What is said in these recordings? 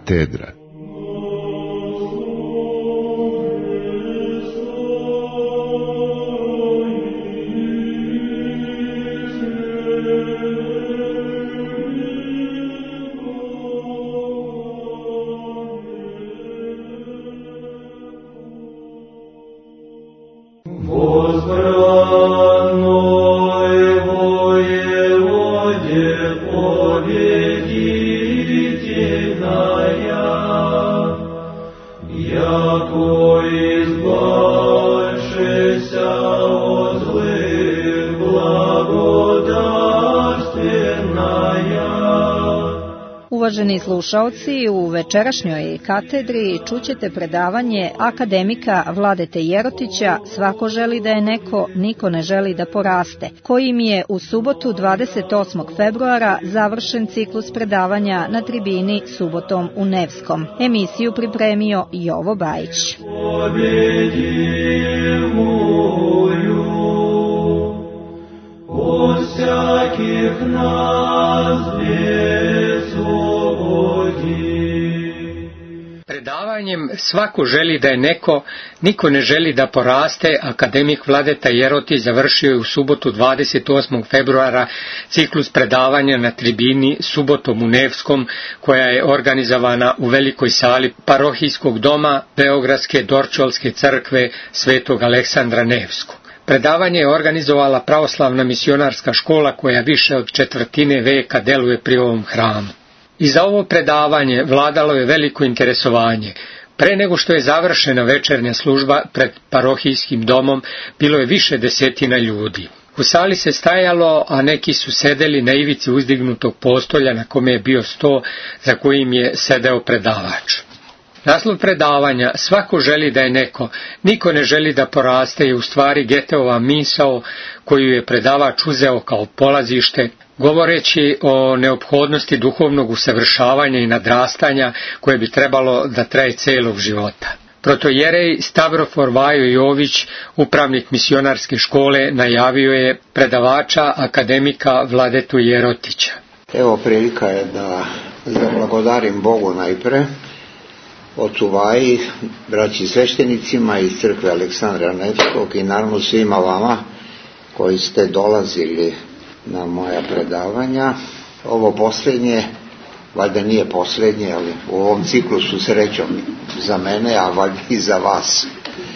Katedra. Uvaženi slušaoci, u večerašnjoj katedri čućete predavanje akademika Vladete Jerotića "Svako želi da je neko, niko ne želi da poraste", kojim je u subotu 28. februara završen ciklus predavanja na tribini Subotom u Nevskom. Emisiju pripremio Jovo Bajić. Predavanjem "Svako želi da je neko, niko ne želi da poraste" akademik Vladeta Jerotić završio je u subotu 28. februara ciklus predavanja na tribini Subotom u Nevskom, koja je organizovana u velikoj sali parohijskog doma Beogradske Dorčolske crkve Svetog Aleksandra Nevskog. Predavanje je organizovala pravoslavna misionarska škola koja više od četvrtine veka deluje pri ovom hramu. I za ovo predavanje vladalo je veliko interesovanje. Pre nego što je završena večernja služba pred parohijskim domom, bilo je više desetina ljudi. U sali se stajalo, a neki su sedeli na ivici uzdignutog postolja na kome je bio sto za kojim je sedeo predavač. Naslov predavanja "Svako želi da je neko, niko ne želi da poraste" je u stvari Goetheova misao koju je predavač uzeo kao polazište, govoreći o neophodnosti duhovnog usavršavanja i nadrastanja koje bi trebalo da traje celog života. Protojerej Stavrofor Vajo Jović, upravnik misionarske škole, najavio je predavača akademika Vladetu Jerotića. Evo, prilika je da zablagodarim Bogu najpre, ocu Vaji, braći sveštenicima iz crkve Aleksandra Nevskog i naravno svima vama koji ste dolazili na moja predavanja. Ovo posljednje, valjda nije posljednje, ali u ovom ciklusu srećom za mene, a valjda i za vas,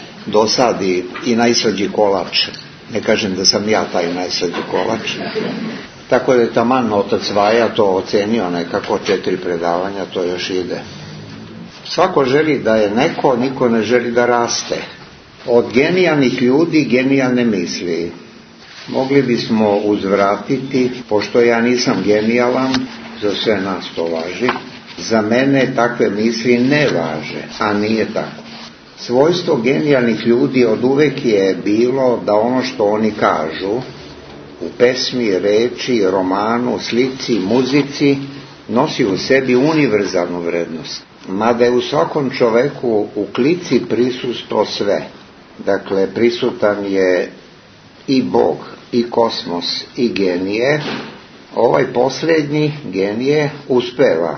dosadi i najslađi kolač. Ne kažem da sam ja taj najslađi kolač. Tako da je taman otac Vaja to ocenio nekako, 4 predavanja, to još ide. Svako želi da je neko, niko ne želi da raste. Od genijalnih ljudi genijalne misli. Mogli bismo uzvratiti, pošto ja nisam genijalan, za sve nas to važi, za mene takve misli ne važe, a nije tako. Svojstvo genijalnih ljudi od uvek je bilo da ono što oni kažu u pesmi, reči, romanu, slici, muzici nosi u sebi univerzalnu vrednost. Mada je u svakom čoveku u klici prisustvo sve. Dakle, prisutan je i Bog, i kosmos, i genije. Ovaj posljednji, genije, uspeva,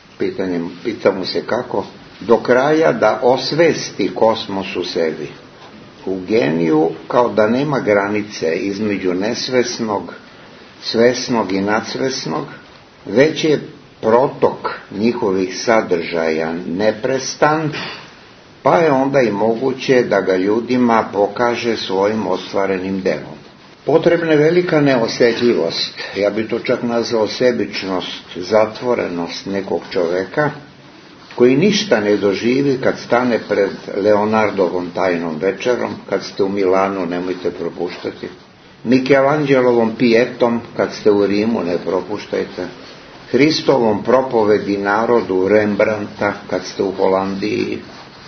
pitamo se kako, do kraja da osvesti kosmos u sebi. U geniju kao da nema granice između nesvesnog, svesnog i nadsvesnog, već je protok njihovih sadržaja neprestan, pa je onda i moguće da ga ljudima pokaže svojim ostvarenim delom. Potrebna je velika neosjetljivost, ja bi to čak nazvao sebičnost, zatvorenost nekog čoveka, koji ništa ne doživi kad stane pred Leonardovom tajnom večerom, kad ste u Milanu, nemojte propuštati, Michelangelovom Pietom, kad ste u Rimu, ne propuštajte, Hristovom propovedi narodu Rembrandta, kad ste u Holandiji.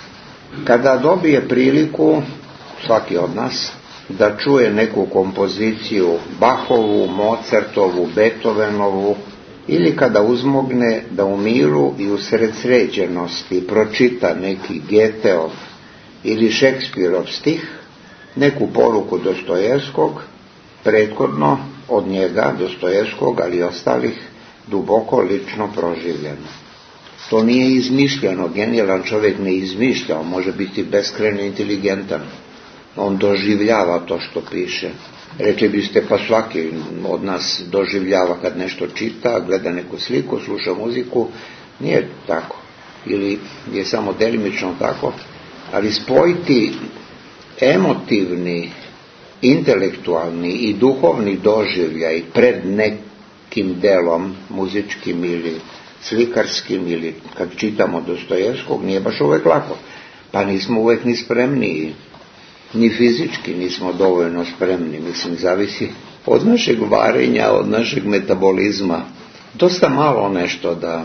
Kada dobije priliku, svaki od nas, da čuje neku kompoziciju Bachovu, Mozartovu, Beethovenovu, ili kada uzmogne da u miru i usred sređenosti pročita neki Goetheov ili Šekspirov stih, neku poruku Dostojevskog, prethodno od njega, Dostojevskog, ali i ostalih, duboko lično proživljeno. To nije izmišljeno, genijalan čovjek ne izmišlja, on može biti beskrajno inteligentan. On doživljava to što piše. Rekli biste, pa svaki od nas doživljava kad nešto čita, gleda neku sliku, sluša muziku. Nije tako. Ili je samo delimično tako. Ali spojiti emotivni, intelektualni i duhovni doživljaj pred nekim delom, muzičkim ili slikarskim, ili kad čitamo Dostojevskog, nije baš uvek lako. Pa nismo uvek ni spremni, ni fizički nismo dovoljno spremni. Mislim, zavisi od našeg varenja, od našeg metabolizma. Dosta malo nešto da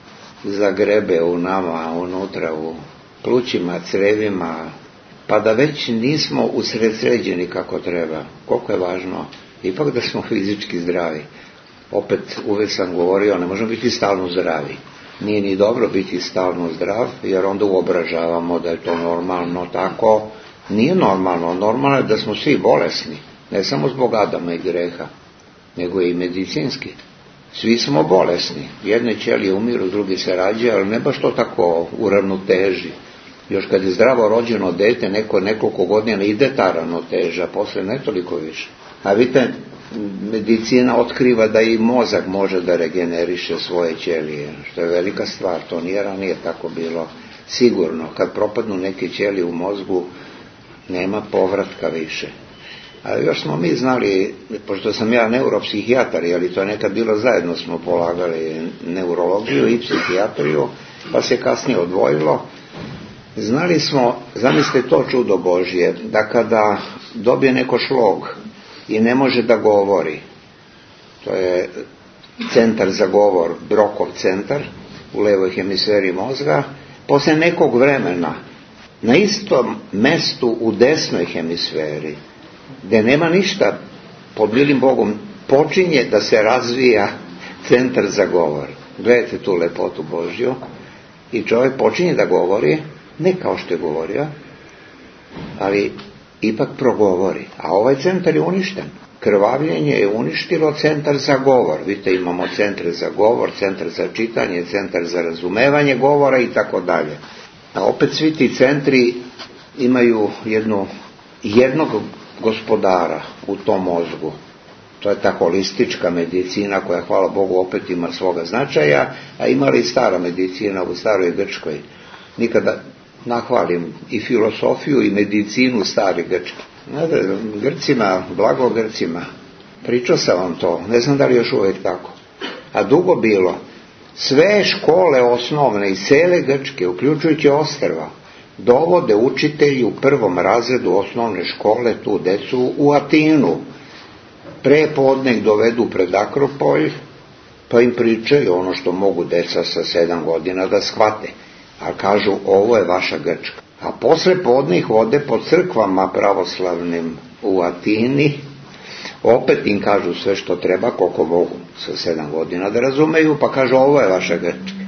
zagrebe u nama, unutra, u plućima, crevima, pa da već nismo usredsređeni kako treba. Koliko je važno ipak da smo fizički zdravi. Opet uvek sam govorio, ne možemo biti stalno zdravi. Nije ni dobro biti stalno zdrav, jer onda uobražavamo da je to normalno tako. Nije normalno. Normalno je da smo svi bolesni. Ne samo zbog Adama i greha, nego i medicinski. Svi smo bolesni. Jedne ćelije umiru, drugi se rađaju, ali ne baš to tako u ravnoteži. Još kad je zdravo rođeno dete, nekoliko godina ide ta ravnoteža, posle ne toliko više. A vidite, medicina otkriva da i mozak može da regeneriše svoje ćelije, što je velika stvar. To nije ranije tako bilo sigurno. Kad propadnu neke ćelije u mozgu, nema povratka više. Ali još smo mi znali, pošto sam ja neuropsihijatar, ali to je nekad bilo zajedno, smo polagali neurologiju i psihijatriju, pa se kasnije odvojilo. Znali smo, zamislite to čudo Božje, da kada dobije neko šlog i ne može da govori, to je centar za govor, Brokov centar u levoj hemisferi mozga, posle nekog vremena na istom mestu u desnoj hemisferi, gde nema ništa, pod milim Bogom, počinje da se razvija centar za govor. Gledajte tu lepotu Božju. I čovjek počinje da govori, ne kao što je govorio, ali ipak progovori. A ovaj centar je uništen. Krvavljenje je uništilo centar za govor. Vidite, imamo centar za govor, centar za čitanje, centar za razumevanje govora i tako dalje. A opet svi ti centri imaju jednog gospodara u tom mozgu. To je ta holistička medicina koja, hvala Bogu, opet ima svoga značaja, a imala i stara medicina u staroj Grčkoj. Nikada nahvalim i filosofiju i medicinu stari Grčki. Grcima, blago Grcima, pričao sam vam to, ne znam da li još uvijek tako. A dugo bilo, sve škole osnovne iz cele Grčke, uključujući ostrva, dovode učitelji u prvom razredu osnovne škole tu decu u Atinu. Pre podne ih dovedu pred Akropolj, pa im pričaju ono što mogu deca sa 7 godina da shvate. A kažu, ovo je vaša Grčka. A posle podne ih vode po crkvama pravoslavnim u Atini, opet im kažu sve što treba, koliko mogu sa 7 godina da razumeju, pa kažu, ovo je vaša Grčka.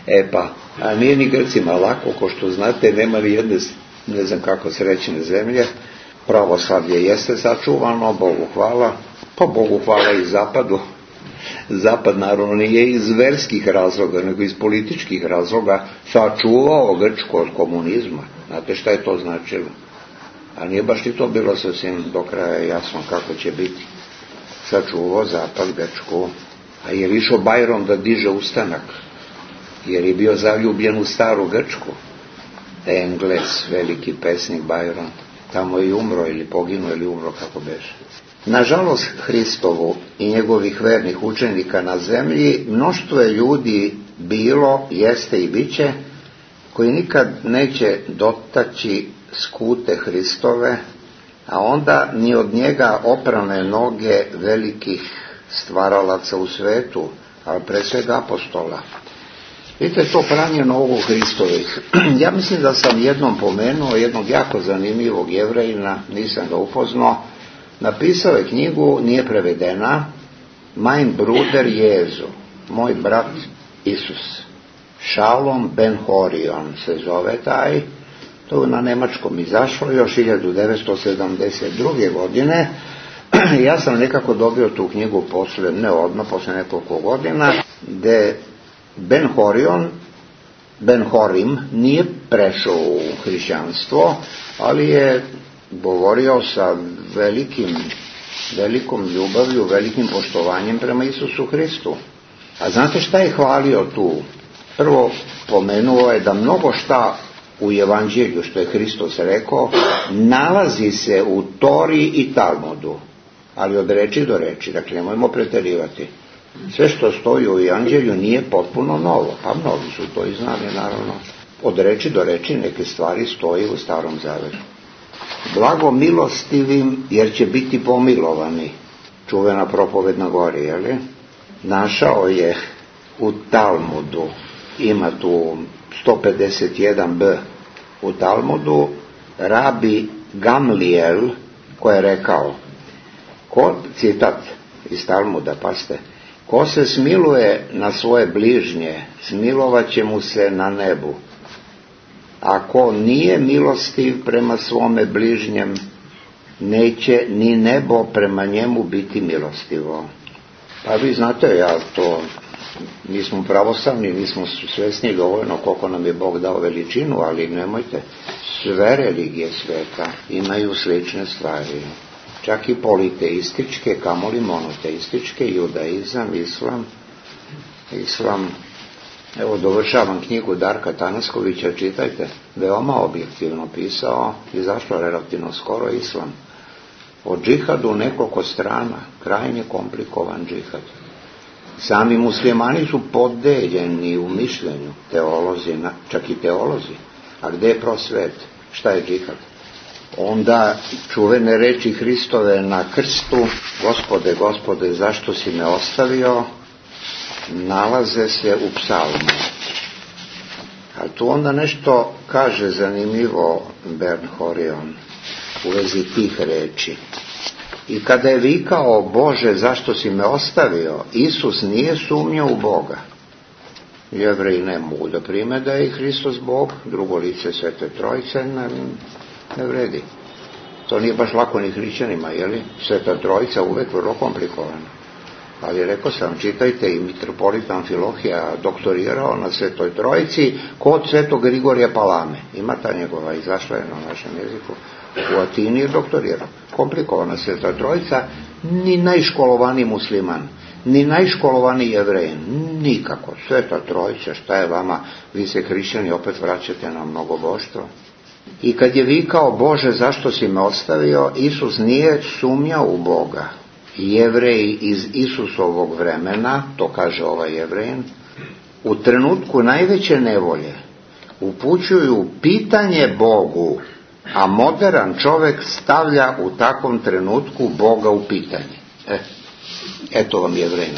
A nije ni Grcima lako, ko što znate, nema ni jedne, ne znam kako, srećne zemlje. Pravoslavlje jeste sačuvano, Bogu hvala, pa Bogu hvala i Zapadu. Zapad naravno nije iz verskih razloga, nego iz političkih razloga sačuvao Grčku od komunizma. Znate šta je to značilo? A nije baš i to bilo sasvim do kraja jasno kako će biti. Sačuvao Zapad Grčku. A je išao Bajron da diže ustanak, jer je bio zaljubljen u staru Grčku. Engles, veliki pesnik Bajron, tamo je umro ili poginuo ili umro, kako beše. Nažalost, Hristovu i njegovih vernih učenika na zemlji mnoštvo je ljudi bilo, jeste i biće, koji nikad neće dotaći skute Hristove, a onda ni od njega oprane noge velikih stvaralaca u svetu, ali pre svega apostola. Vidite, to pranje nogu Hristovih. Ja mislim da sam jednom pomenuo jednog jako zanimljivog Jevrejina, nisam ga upoznao, napisao je knjigu, nije prevedena, Mein Bruder Jezu, moj brat Isus. Shalom Ben Horion se zove taj, to je na nemačkom izašlo još 1972. godine. Ja sam nekako dobio tu knjigu posle nekoliko godina, gde Ben Horion Ben Horim nije prešao u hrišćanstvo, ali je govorio sa velikom ljubavlju, velikim poštovanjem prema Isusu Hristu. A znate šta je hvalio tu? Prvo, pomenuo je da mnogo šta u Evanđelju, što je Hristos rekao, nalazi se u Tori i Talmudu, ali od reči do reči, dakle nemojmo preterivati. Sve što stoji u Evanđelju nije potpuno novo, pa mnogi su to i znali, naravno. Od reči do reči neke stvari stoji u Starom Zavetu. Blago milostivim, jer će biti pomilovani. Čuvena propoved na gori, jeli? Našao je u Talmudu, ima tu 151b u Talmudu, rabi Gamlijel, koji je rekao, citat iz Talmuda, paste, ko se smiluje na svoje bližnje, smilovat će mu se na nebu. Ako nije milostiv prema svome bližnjem, neće ni nebo prema njemu biti milostivo. Pa vi znate, mi smo pravoslavni, nismo svesni dovoljno koliko nam je Bog dao veličinu, ali nemojte, sve religije sveta imaju slične stvari. Čak i politeističke, kamoli monoteističke, judaizam, islam. Evo, dovršavam knjigu Darka Tanaskovića, čitajte, veoma objektivno pisao, izašlo relativno skoro islam. O džihadu nekoliko strana, krajnje komplikovan džihad. Sami muslimani su podeljeni u mišljenju, teolozi, čak i teolozi. A gde je prosvet? Šta je džihad? Onda čuvene reči Hristove na krstu, Gospode, Gospode, zašto si me ostavio, nalaze se u psalmu. A tu onda nešto kaže zanimljivo Ben Horion u vezi tih reči. I kada je vikao, Bože, zašto si me ostavio, Isus nije sumnjao u Boga. Jevreji ne mogu da prime da je Hristos Bog, drugo lice Svete Trojice ne vredi. To nije baš lako ni hrišćanima, jeli? Sveta Trojica uvek vrlo komplikovana. Ali rekao sam, čitajte, i mitropolit Amfilohija doktorirao na Svetoj Trojici kod Svetog Grigorija Palame. Ima ta njegova, izašla je na našem jeziku. U Atini je doktorirao. Komplikovana Sveta Trojica, ni najškolovaniji musliman, ni najškolovaniji Jevrej, nikako. Sveta Trojica, šta je vama, vi se hrišćani opet vraćate na mnogoboštvo. I kad je vikao, Bože, zašto si me ostavio, Isus nije sumnjao u Boga. Jevreji iz Isusovog vremena, to kaže ovaj Jevrejin, u trenutku najveće nevolje upućuju pitanje Bogu, a modern čovjek stavlja u takvom trenutku Boga u pitanje. Eto vam Jevrejina.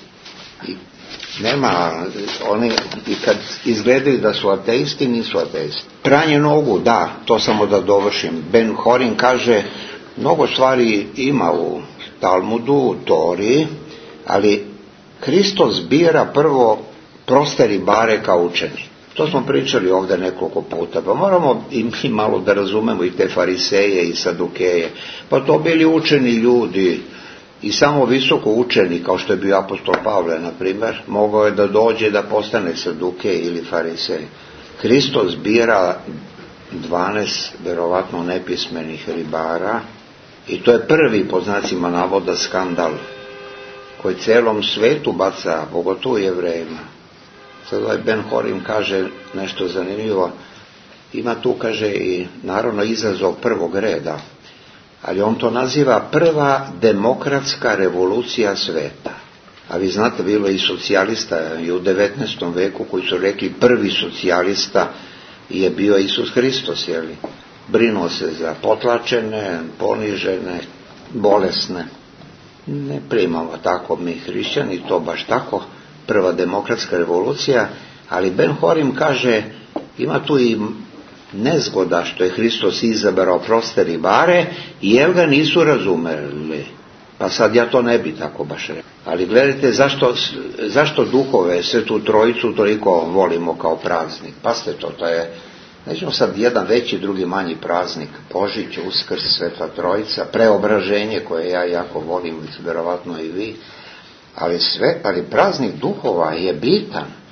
Nema, oni i kad izgledaju da su ateisti, nisu ateisti. Pranje nogu, da, to samo da dovršim. Ben Horin kaže, mnogo stvari ima u Talmudu, u Tori, ali Hristos bira prvo proste ribare kao učeni. To smo pričali ovdje nekoliko puta, pa moramo i mi malo da razumemo i te fariseje i sadukeje. Pa to bili učeni ljudi i samo visoko učeni, kao što je bio apostol Pavle, na primjer, mogao je da dođe da postane sadukej ili farisej. Hristos bira 12 verovatno nepismenih ribara i to je prvi, po znacima navoda, skandal koji celom svetu baca, pogotovo Jevrejima. Sad ovaj Ben Horim kaže nešto zanimljivo. Ima tu, kaže, i naravno izazov prvog reda, ali on to naziva prva demokratska revolucija sveta. A vi znate, bilo je i socijalista i u 19. veku koji su rekli prvi socijalista je bio Isus Hristos, jeli? Brinuo se za potlačene, ponižene, bolesne. Ne primamo tako mi hrišćani, to baš tako, prva demokratska revolucija, ali Ben Horim kaže, ima tu i nezgoda što je Hristos izabrao proste ribare, jer ga nisu razumeli. Pa sad ja to ne bi tako baš rekao. Ali gledajte, zašto duhove, Svetu Trojicu toliko volimo kao praznik? Pazite to je, nećemo sad jedan veći, drugi manji praznik, Božić, Uskrs, Sveta Trojica, Preobraženje koje ja jako volim, verovatno i vi, ali praznik duhova je bitan.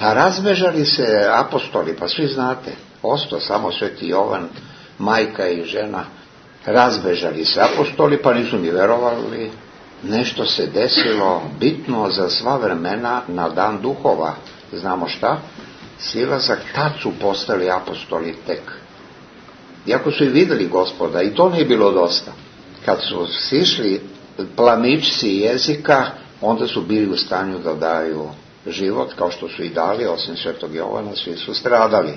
Pa razbežali se apostoli, pa svi znate, ostao samo Sveti Jovan, majka i žena, razbežali se apostoli, pa nisu ni verovali. Nešto se desilo bitno za sva vremena na dan duhova. Znamo šta? Silazak, tad su postali apostoli tek. Iako su i vidjeli Gospoda, i to nije bilo dosta. Kad su sišli plamičci jezika, onda su bili u stanju da daju život, kao što su i dali, osim Svetog Jovana, svi su stradali.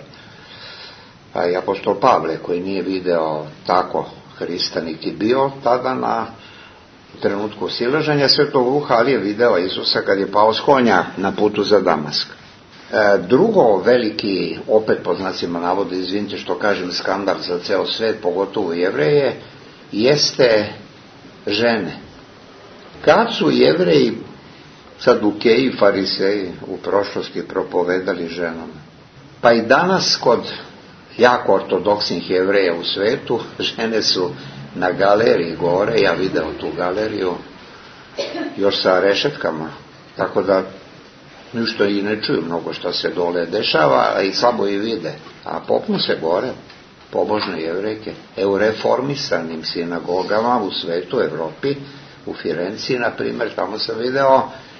A i apostol Pavle, koji nije video tako Hrista niti bio tada na trenutku silaženja Svetog Duha, ali je video Isusa kad je pao s konja na putu za Damask. Drugo veliki, opet po znacima navoda, izvinite što kažem, skandal za ceo svet, pogotovo Jevreje, jeste žene. Kad su Jevreji, Sadukeji, Fariseji u prošlosti propovedali ženama? Pa i danas kod jako ortodoksnih Jevreja u svetu, žene su na galeriji gore, ja video tu galeriju, još sa rešetkama, tako da ništa i ne čuju mnogo što se dole dešava, a i slabo i vide. A popnu se gore, pobožne Jevrejke, u reformisanim sinagogama u svetu, Evropi, u Firenci, na primjer, tamo sam video,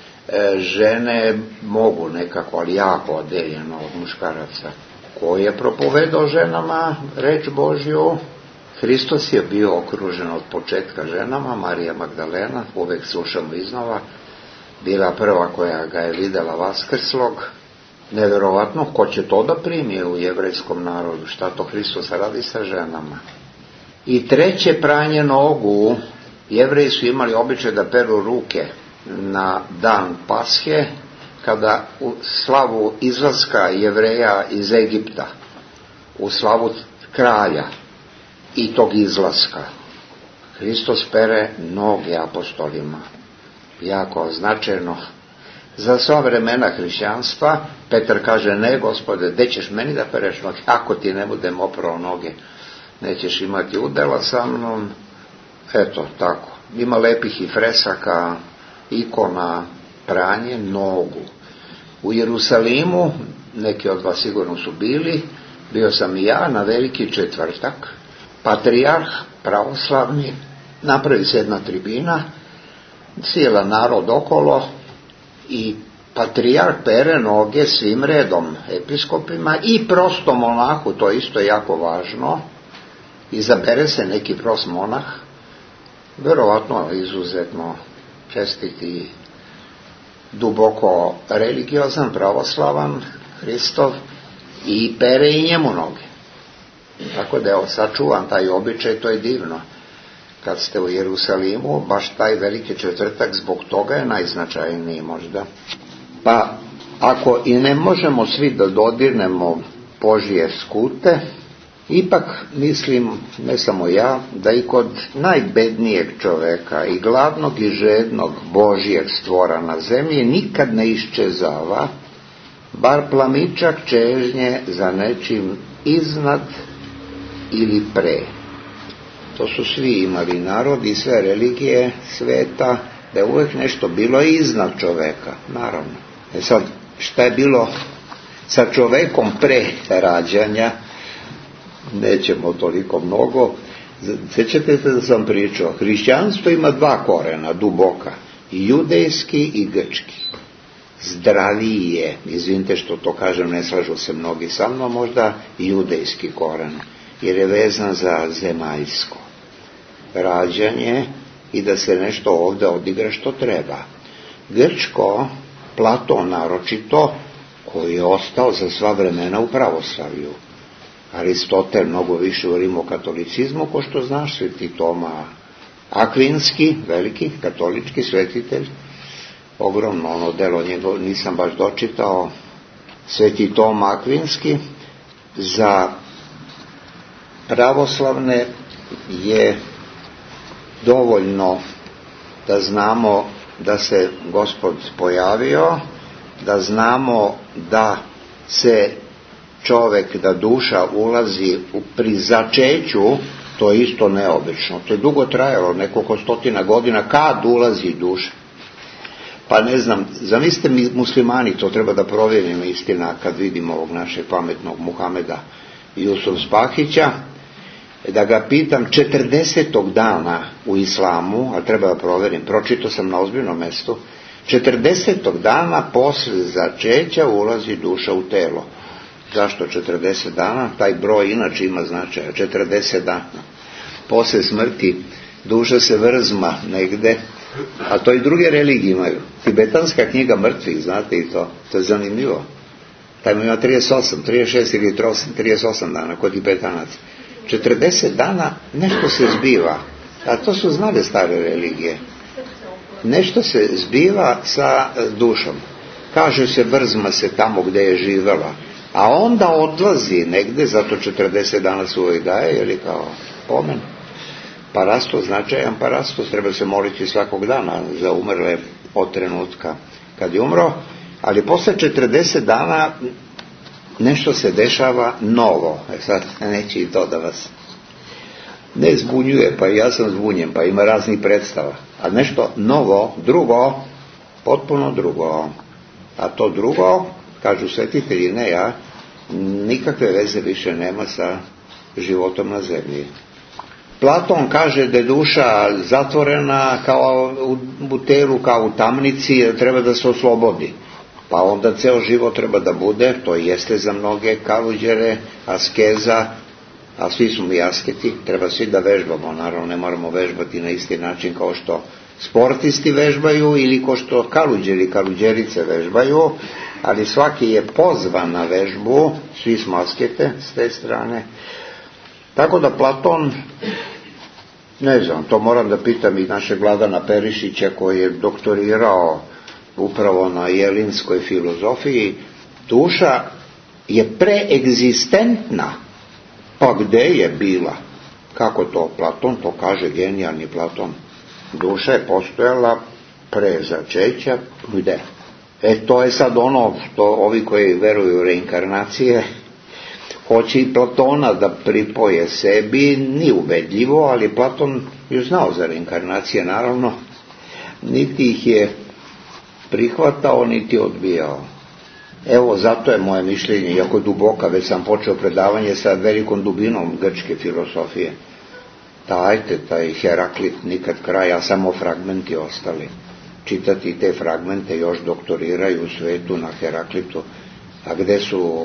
žene mogu nekako, ali jako odeljeno od muškaraca. Ko je propovedao ženama reč Božju? Hristos je bio okružen od početka ženama, Marija Magdalena, uvek slušamo iznova, bila prva koja ga je videla vaskrslog. Neverovatno, ko će to da primi u jevrejskom narodu? Šta to Hristos radi sa ženama? I treće, pranje nogu. Jevreji su imali običaj da peru ruke na dan Pashe, kada u slavu izlaska Jevreja iz Egipta, u slavu kralja i tog izlaska, Hristos pere noge apostolima. Jako značajno za sva vremena hrišćanstva. Petar kaže, ne Gospode, gde ćeš meni da pereš noge? Ako ti ne budem oprao noge, nećeš imati udela sa mnom. Eto, tako. Ima lepih i fresaka, ikona, pranje nogu. U Jerusalimu, neki od vas sigurno su bili, bio sam i ja na Veliki četvrtak, patrijarh pravoslavni, napravi se jedna tribina, cijela narod okolo i patrijarh pere noge svim redom, episkopima i prostom monahu, to isto je jako važno, izabere se neki prost monah, verovatno izuzetno čestit i duboko religiozan, pravoslavan, Hristov, i pere i njemu noge. Tako da je sačuvan taj običaj, to je divno. Kad ste u Jerusalimu, baš taj Veliki četvrtak zbog toga je najznačajniji možda. Pa, ako i ne možemo svi da dodirnemo Božje skute, ipak mislim, ne samo ja, da i kod najbednijeg čoveka i gladnog i žednog Božjeg stvora na zemlji nikad ne iščezava bar plamičak čežnje za nečim iznad ili pre. To su svi imali narod i sve religije sveta, da je uvijek nešto bilo iznad čoveka, naravno. Sad, šta je bilo sa čovekom pre rađanja, nećemo toliko mnogo. Sjećate se da sam pričao, hrišćanstvo ima dva korena, duboka, i judejski i grčki. Zdraviji je, izvinite što to kažem, ne slažu se mnogi sa mnom, možda i judejski koren, jer je vezan za zemaljsko rađanje i da se nešto ovdje odigra što treba. Grčko, Platon naročito, koji je ostao za sva vremena u pravoslavlju. Aristotel mnogo više u rimokatolicizmu, ko što znaš, Sveti Toma Akvinski, veliki katolički svetitelj, ogromno ono delo njegov, nisam baš dočitao, Sveti Toma Akvinski. Za pravoslavne je dovoljno da znamo da se Gospod pojavio, da znamo da se čovek, da duša ulazi pri začeću, to je isto neobično, to je dugo trajalo, nekoliko stotina godina, kad ulazi duša. Pa ne znam, zamislite mi muslimani, to treba da provjerimo istina kad vidimo ovog našeg pametnog Muhameda Jusuf Spahića, da ga pitam 40. dana u islamu, a treba da provjerim, pročito sam na ozbiljnom mjestu, 40. dana posle začeća ulazi duša u telo. Zašto 40 dana? Taj broj inače ima značaja, 40 dana. Posle smrti duša se vrzma negde, a to i druge religije imaju. Tibetanska knjiga mrtvih, znate i to je zanimljivo. Taj ima 38, 36 ili 38 dana kod Tibetanaca. 40 dana nešto se zbiva, a to su znale stare religije. Nešto se zbiva sa dušom. Kaže se vrzma se tamo gde je živela, a onda odlazi negde, zato 40 dana se uvijek daje, ili kao pomen. Parastos, značajan parastos, treba se moliti svakog dana za umrle od trenutka kad je umro, ali posle 40 dana nešto se dešava novo. Sad neće i to da vas ne zbunjuje, pa i ja sam zbunjen, pa ima raznih predstava. A nešto novo, drugo, potpuno drugo. A to drugo, kažu svetitelji, ne ja, nikakve veze više nema sa životom na zemlji. Platon kaže da je duša zatvorena kao u telu, kao u tamnici, treba da se oslobodi. Pa onda ceo život treba da bude, to jeste za mnoge kaluđere, askeza, a svi smo mi asketi, treba svi da vežbamo, naravno ne moramo vežbati na isti način kao što sportisti vežbaju ili kao što kaluđeri, kaluđerice vežbaju, ali svaki je pozvan na vežbu, svi smo askete s te strane. Tako da Platon, ne znam, to moram da pitam i našeg Vladana Perišića koji je doktorirao upravo na jelinskoj filozofiji, duša je preegzistentna. Pa gde je bila? Kako to Platon? To kaže genijalni Platon. Duša je postojala pre začeća. Gde? To je sad ono što ovi koji veruju u reinkarnacije hoće i Platona da pripoje sebi, nije ubedljivo, ali Platon je znao za reinkarnacije, naravno, niti ih je prihvatao, niti odbijao. Evo, zato je moje mišljenje, jako duboka, već sam počeo predavanje sa velikom dubinom grčke filosofije. Taj Heraklit, nikad kraja, samo fragmenti ostali. Čitati te fragmente još doktoriraju u svetu na Heraklitu, a gde su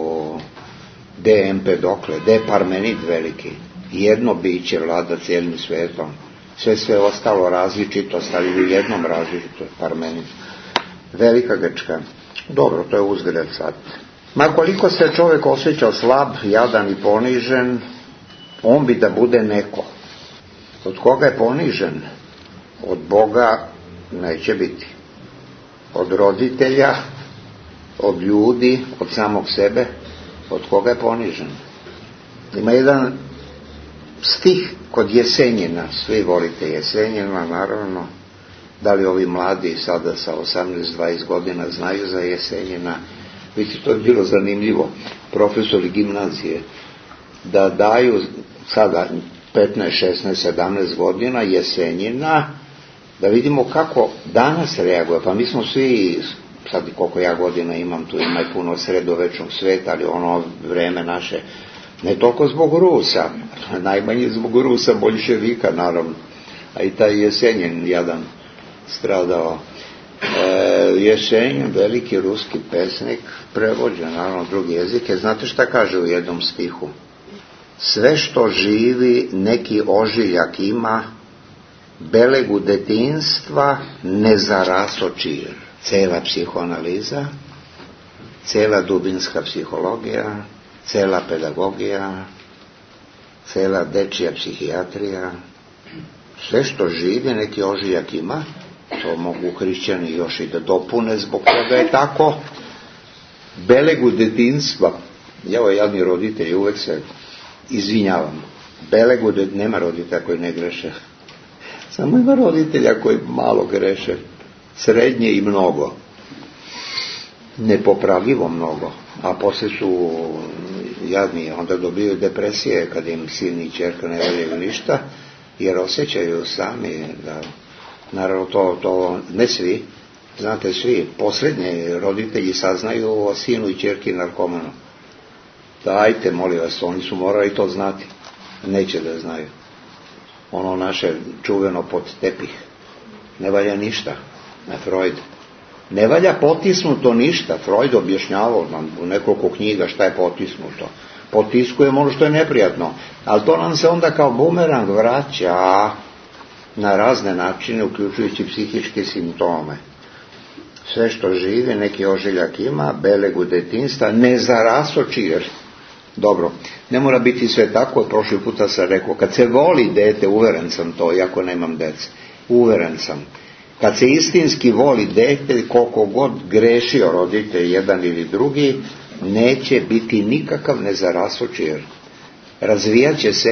Empedokle, gde je Parmenid veliki, jedno biće vlada cijelim svetom, sve ostalo različito, stavili u jednom različito, Parmenid, velika Grčka. Dobro, to je uzgled sad. Ma koliko se čovjek osjećao slab, jadan i ponižen, on bi da bude neko. Od koga je ponižen? Od Boga neće biti. Od roditelja, od ljudi, od samog sebe. Od koga je ponižen? Ima jedan stih kod Jesenjina, svi volite Jesenjina, naravno. Da li ovi mladi sada sa 18-20 godina znaju za Jesenjina? Vidite, to je bilo zanimljivo. Profesori gimnazije da daju sada 15, 16, 17 godina Jesenjina, da vidimo kako danas reaguje. Pa mi smo svi, sad koliko ja godina imam, tu ima i puno sredovečnog sveta, ali ono vreme naše, ne toliko zbog Rusa, najmanje zbog Rusa, boljševika naravno, a i taj Jesenjin jadan stradao. Jesenjin, veliki ruski pesnik, prevođen naravno drugi jezike. Znate šta kaže u jednom stihu? Sve što živi neki ožiljak ima, belegu detinstva ne zarasočir. Cela psihoanaliza, cela dubinska psihologija, cela pedagogija, cela dečija psihijatrija, sve što živi neki ožiljak ima, to mogu hrišćani još i da dopune zbog toga je tako, belegu detinstva. Evo jadni roditelji, uvek se izvinjavam, belegu nema roditelja koji ne greše, samo ima roditelja koji malo greše, srednje i mnogo, nepopravljivo mnogo, a poslije su jadni, onda dobiju depresije kad im sin i ćerka ne valjaju ništa, jer osjećaju sami da, naravno to ne svi, Znate svi, posljednje roditelji saznaju o sinu i ćerki narkomanu. Dajte, molim vas, oni su morali to znati. Neće da znaju. Ono naše čuveno pod tepih. Ne valja ništa. Na Freud. Ne valja potisnuto ništa. Freud objašnjavao nam u nekoliko knjiga šta je potisnuto. Potiskujemo ono što je neprijatno. Ali to nam se onda kao bumerang vraća na razne načine, uključujući psihičke simptome. Sve što živi, neki ožiljak ima, beleg u detinjstva, ne zarasoči jer... Dobro, ne mora biti sve tako, prošli puta sam rekao, kad se voli dete, uveren sam to, iako nemam dece, uveren sam, kad se istinski voli dete, koliko god grešio roditelj jedan ili drugi, neće biti nikakav nezarasočir. Razvijat će se,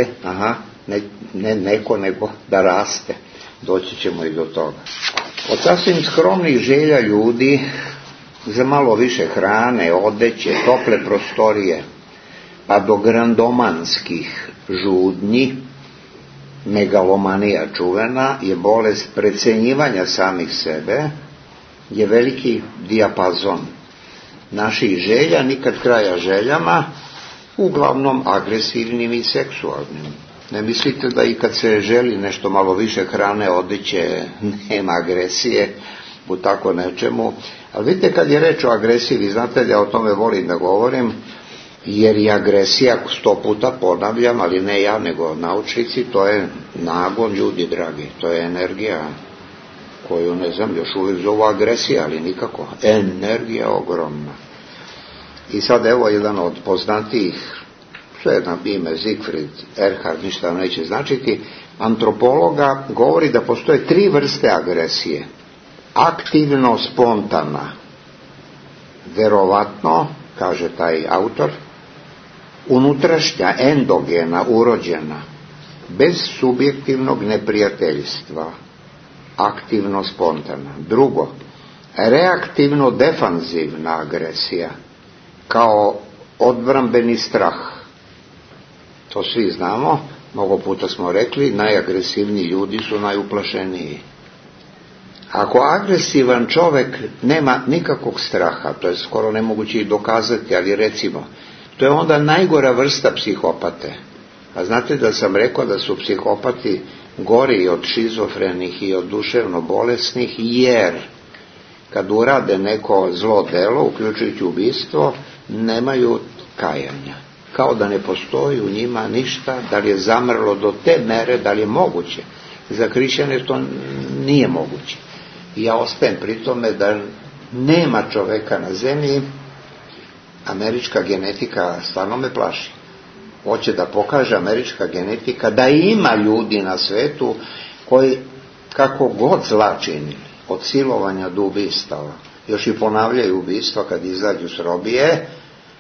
ne neko nego da raste, doći ćemo i do toga. Od sasvim skromnih želja ljudi za malo više hrane, odeće, tople prostorije, pa do grandomanskih žudnji, megalomanija čuvena, je bolest precenjivanja samih sebe, je veliki dijapazon naših želja, nikad kraja željama, uglavnom agresivnim i seksualnim. Ne mislite da i kad se želi nešto malo više hrane, odeće, nema agresije u tako nečemu. Ali vidite, kad je reč o agresiji, vi znate da ja o tome volim da govorim, jer je agresija, 100 puta ponavljam, ali ne ja nego naučnici, to je nagon, ljudi dragi, to je energija koju, ne znam, još uvijek zovu agresija, ali nikako, energija ogromna. I sad evo jedan od poznatijih, sve jedno ime, Siegfried Erhard, ništa neće značiti, antropologa, govori da postoje 3 vrste agresije. Aktivno spontana, verovatno, kaže taj autor, unutrašnja, endogena, urođena, bez subjektivnog neprijateljstva, aktivno spontana. Drugo, reaktivno defanzivna agresija, kao odbrambeni strah. To svi znamo, mnogo puta smo rekli, najagresivniji ljudi su najuplašeniji. Ako agresivan čovjek nema nikakvog straha, to je skoro nemoguće i dokazati, ali recimo, to je onda najgora vrsta psihopate. A znate da sam rekao da su psihopati gori od šizofrenih i od duševno bolesnih, jer kad urade neko zlo delo, uključujući ubistvo, nemaju kajanja. Kao da ne postoji u njima ništa, da li je zamrlo do te mere, da li je moguće. Za hrišćane to nije moguće. I ja ostajem pri tome da nema čoveka na zemlji. Američka genetika stvarno me plaši. Hoće da pokaže američka genetika da ima ljudi na svetu koji, kako god zla činili, od silovanja do ubistava, još i ponavljaju ubistva kad izađu s robije,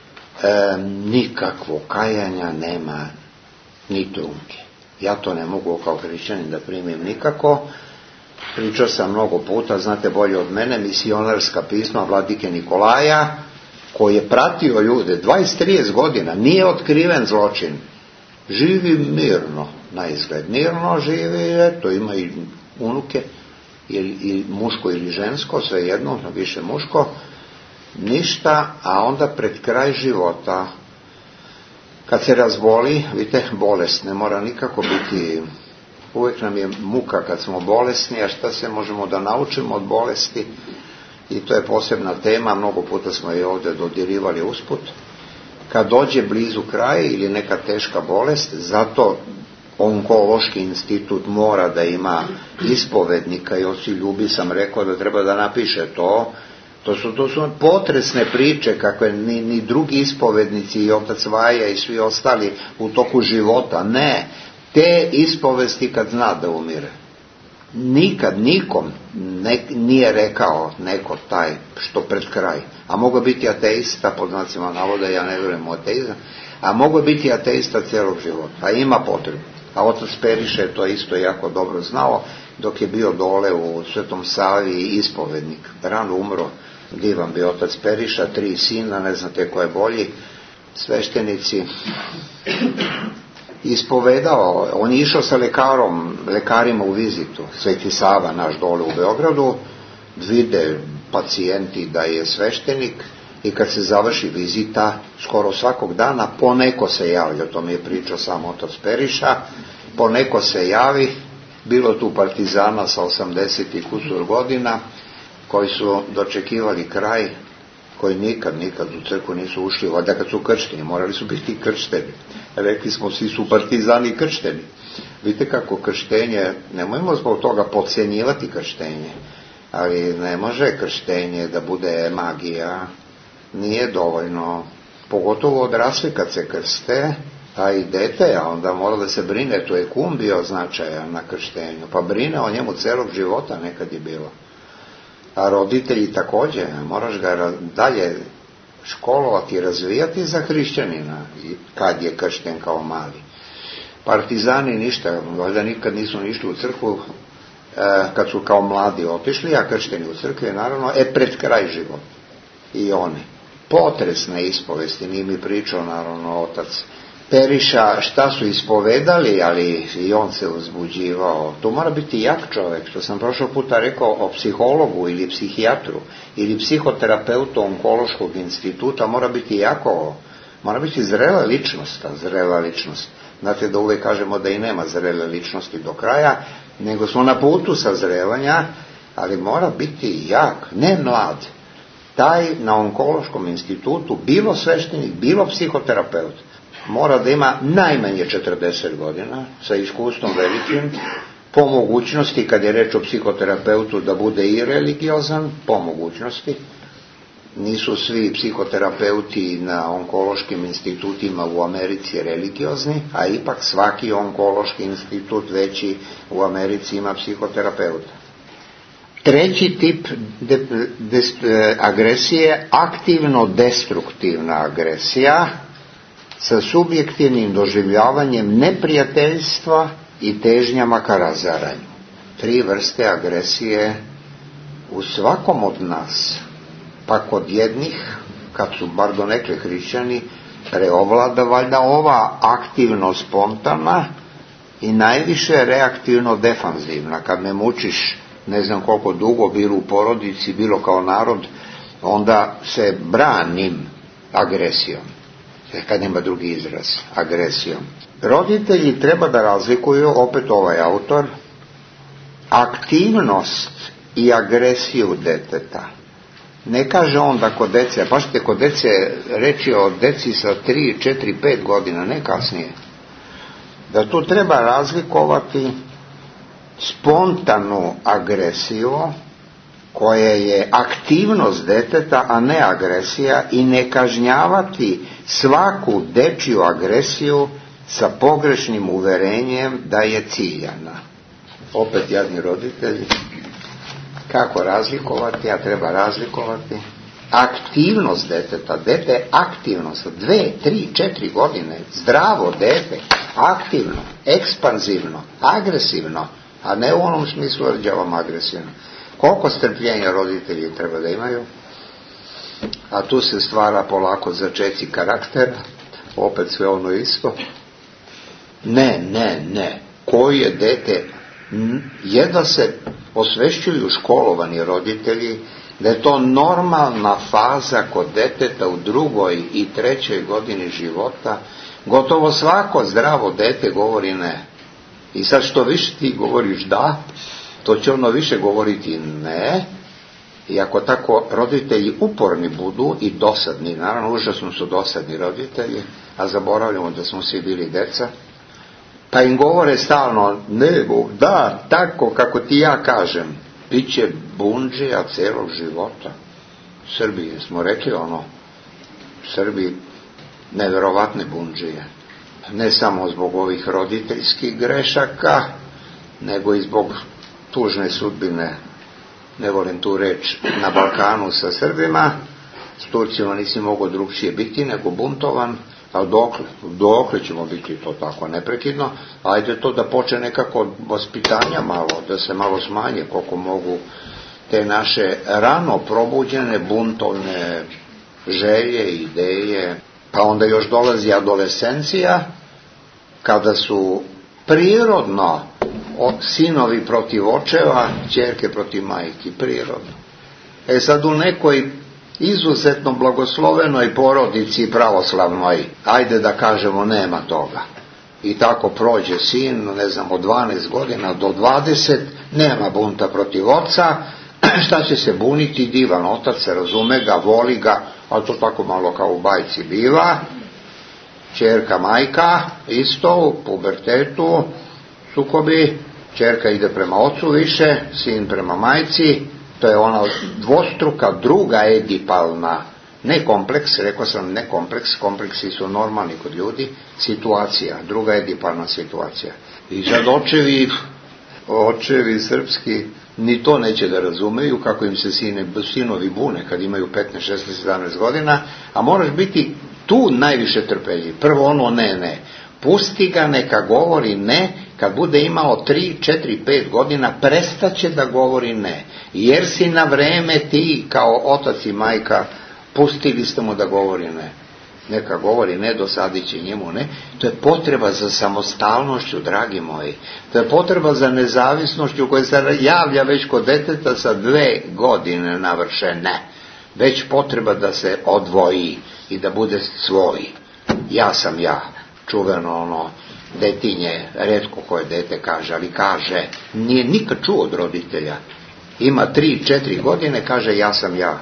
nikakvo kajanja nema ni trunke. Ja to ne mogu kao hrišćanin da primim nikako. Pričao sam mnogo puta, znate bolje od mene, misionarska pisma vladike Nikolaja, koji je pratio ljude 20-30 godina, nije otkriven zločin, živi mirno, na izgled mirno živi, eto ima i unuke, i muško ili žensko, svejedno, više muško, ništa, a onda pred kraj života, kad se razboli, vidite, bolest ne mora nikako biti, uvijek nam je muka kad smo bolesni, a šta se možemo da naučimo od bolesti, i to je posebna tema, mnogo puta smo je ovdje dodirivali usput. Kad dođe blizu kraja ili neka teška bolest, zato onkološki institut mora da ima ispovednika, i oci Ljubi sam rekao da treba da napiše to. To su potresne priče kakve ni drugi ispovednici i otac Vaja i svi ostali u toku života. Ne, te ispovesti kad zna da umire. Nikad nikom nije rekao neko taj što pred kraj. A mogu biti ateista, pod znacima navoda, ja ne vjerujem u ateizam, a mogu biti ateista cijelog života. A ima potrebu. A otac Periša je to isto jako dobro znao dok je bio dole u Svetom Savi ispovednik. Rano umro, divan bio otac Periša, 3 sina, ne znate ko je bolji, sveštenici. Ispovedao, on je išao sa lekarima u vizitu, Sveti Sava naš dole u Beogradu, vide pacijenti da je sveštenik i kad se završi vizita, skoro svakog dana poneko se javlja, o tom je pričao sam otac Periša, poneko se javi, bilo tu partizana sa 80 i kusur godina, koji su dočekivali kraj, koji nikad u crkvu nisu ušli, valjda kad su kršteni, morali su biti kršteni. Rekli smo, svi su partizani kršteni. Vidite kako krštenje, nemojmo zbog toga podcjenjivati krštenje, ali ne može krštenje da bude magija, nije dovoljno, pogotovo odrasli kad se krste, a i dete, a onda mora da se brine, to je kum bio značajan na krštenju, pa brine o njemu celog života nekad je bilo. A roditelji također, moraš ga dalje školovati i razvijati za hrišćanina kad je kršten kao mali. Partizani ništa, valjda nikad nisu išli u crkvu kad su kao mladi otišli, a kršteni u crkvi naravno, pred kraj života. I oni. Potresne ispovesti, nije mi pričao naravno otac Periša šta su ispovedali, ali i on se uzbuđivao. To mora biti jak čovjek, što sam prošao puta rekao o psihologu ili psihijatru ili psihoterapeutu onkološkog instituta, mora biti jako, mora biti zrela ličnost. Znate da uvijek kažemo da i nema zrele ličnosti do kraja, nego smo na putu sazrevanja, ali mora biti jak, ne mlad. Taj na onkološkom institutu, bilo sveštenik, bilo psihoterapeut, mora da ima najmanje 40 godina, sa iskustvom velikim, po mogućnosti, kad je reč o psihoterapeutu, da bude i religiozan, po mogućnosti. Nisu svi psihoterapeuti na onkološkim institutima u Americi religiozni, a ipak svaki onkološki institut veći u Americi ima psihoterapeuta. Treći tip agresije, aktivno-destruktivna agresija, sa subjektivnim doživljavanjem neprijateljstva i težnjama ka razaranju. 3 vrste agresije u svakom od nas, pa kod jednih, kad su bar donekle hrišćani, preovlada valjda ova aktivno spontana i najviše reaktivno defanzivna. Kad me mučiš ne znam koliko dugo, bilo u porodici, bilo kao narod, onda se branim agresijom. Kad nema drugi izraz, agresijom. Roditelji treba da razlikuju, opet ovaj autor, aktivnost i agresiju deteta. Ne kaže on da kod dece, pašite, kod dece, reči o deci sa 3, 4, 5 godina, ne kasnije. Da tu treba razlikovati spontanu agresiju, koja je aktivnost deteta, a ne agresija, i ne kažnjavati svaku dečiju agresiju sa pogrešnim uverenjem da je ciljana. Opet jadni roditelji. Kako razlikovati? Ja treba razlikovati aktivnost deteta. Dete je aktivno sa 2, 3, 4 godine. Zdravo dete, aktivno, ekspanzivno, agresivno, a ne u onom smislu rđavom agresivno. Koliko strpljenja roditelji treba da imaju? A tu se stvara polako začeci karaktera, opet sve ono isto. Ne. Koji je dete? Jedva se osvešćuju školovani roditelji da je to normalna faza kod deteta u 2. i 3. godini života. Gotovo svako zdravo dete govori ne. I sad što više ti govoriš da, to će ono više govoriti ne. I ako tako roditelji uporni budu i dosadni, naravno užasno su dosadni roditelji, a zaboravljamo da smo svi bili deca, pa im govore stalno ne, da, tako kako ti ja kažem, bit će bundžija celog života. Srbiji smo rekli Srbiji neverovatne bundžije. Ne samo zbog ovih roditeljskih grešaka, nego i zbog tužne sudbine, ne volim tu reč, na Balkanu sa Srbima. S Turcima nisi mogao drugčije biti nego buntovan, ali dokle ćemo biti to tako neprekidno. Ajde to da počne nekako od vaspitanja malo, da se malo smanje koliko mogu te naše rano probuđene buntovne želje, ideje. Pa onda još dolazi adolescencija, kada su prirodno sinovi protiv očeva, ćerke protiv majki, prirodno. Sad u nekoj izuzetno blagoslovenoj porodici pravoslavnoj, ajde da kažemo, nema toga. I tako prođe sin, ne znam, od 12 godina do 20, nema bunta protiv oca. Šta će se buniti? Divan otac, razume ga, voli ga, ali to tako malo kao u bajci biva. Ćerka, majka, isto, u pubertetu, sukobi, ćerka ide prema ocu više, sin prema majci, to je ona dvostruka, druga edipalna, ne kompleks, rekao sam ne kompleks, kompleksi su normalni kod ljudi, situacija, druga edipalna situacija. I sad očevi srpski ni to neće da razumeju, kako im se sinovi bune kad imaju 15, 16, 17 godina, a moraš biti tu najviše trpeljiv. Prvo ono ne. Pusti ga, neka govori ne, kad bude imao 3, 4, 5 godina, prestaće da govori ne. Jer si na vreme ti, kao otac i majka, pustili ste mu da govori ne. Neka govori ne, dosadit će njemu ne. To je potreba za samostalnošću, dragi moji. To je potreba za nezavisnošću koja se javlja već kod deteta sa 2 godine navršene. Već potreba da se odvoji i da bude svoj. Ja sam ja. Čuveno ono detinje, retko koje dete kaže, ali kaže, nije nikad čuo od roditelja. Ima 3, 4 godine, kaže ja sam ja.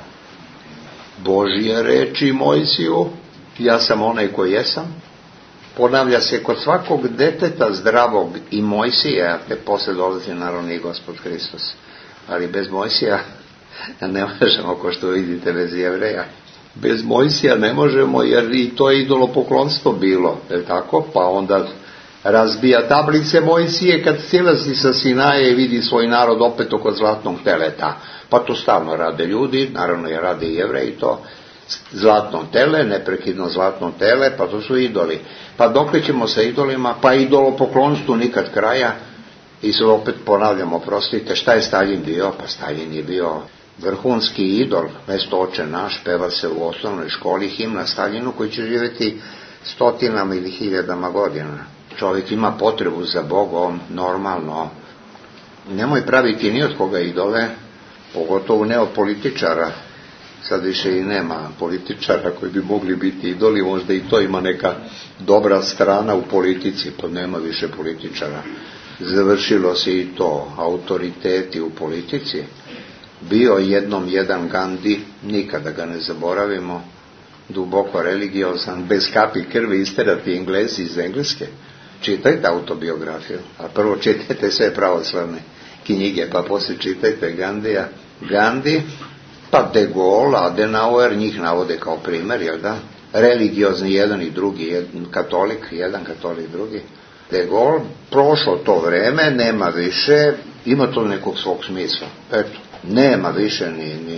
Božje reči Mojsiju, ja sam onaj koji jesam. Ponavlja se kod svakog deteta zdravog i Mojsija, te posle dolazi naravno i Gospod Hristos. Ali bez Mojsija ne možemo, ko što vidite, bez Jevreja. Bez Mojsija ne možemo, jer i to je idolopoklonstvo bilo, je tako? Pa onda razbija tablice Mojsije kad silazi sa Sinaja i vidi svoj narod opet oko zlatnog teleta. Pa to stalno rade ljudi, naravno je rade i Jevreji to. Zlatno tele, neprekidno zlatno tele, pa to su idoli. Pa dokle ćemo sa idolima? Pa idolopoklonstvu nikad kraja. I se opet ponavljamo, prostite, šta je Staljin bio? Pa Staljin je bio vrhunski idol, mesto Oče naš, peva se u osnovnoj školi himna Staljinu koji će živjeti 100 ili 1000 godina. Čovjek ima potrebu za Bogom, normalno. Nemoj praviti ni od koga idole, pogotovo ne od političara. Sad više i nema političara koji bi mogli biti idoli, možda i to ima neka dobra strana u politici, pa nema više političara. Završilo se i to, autoriteti u politici. Bio jednom jedan Gandhi, nikada ga ne zaboravimo, duboko religiozan, bez kapi krvi isterati Englezi iz Engleske. Čitajte autobiografiju, a prvo čitajte sve pravoslavne knjige, pa poslije čitajte Gandhija. Gandhi, pa De Gaulle, Adenauer, njih navode kao primjer, jel da? Religiozni jedan i drugi, jedan katolik, drugi. De Gaulle, prošlo to vreme, nema više, ima to nekog svog smisla, eto. Nema više ni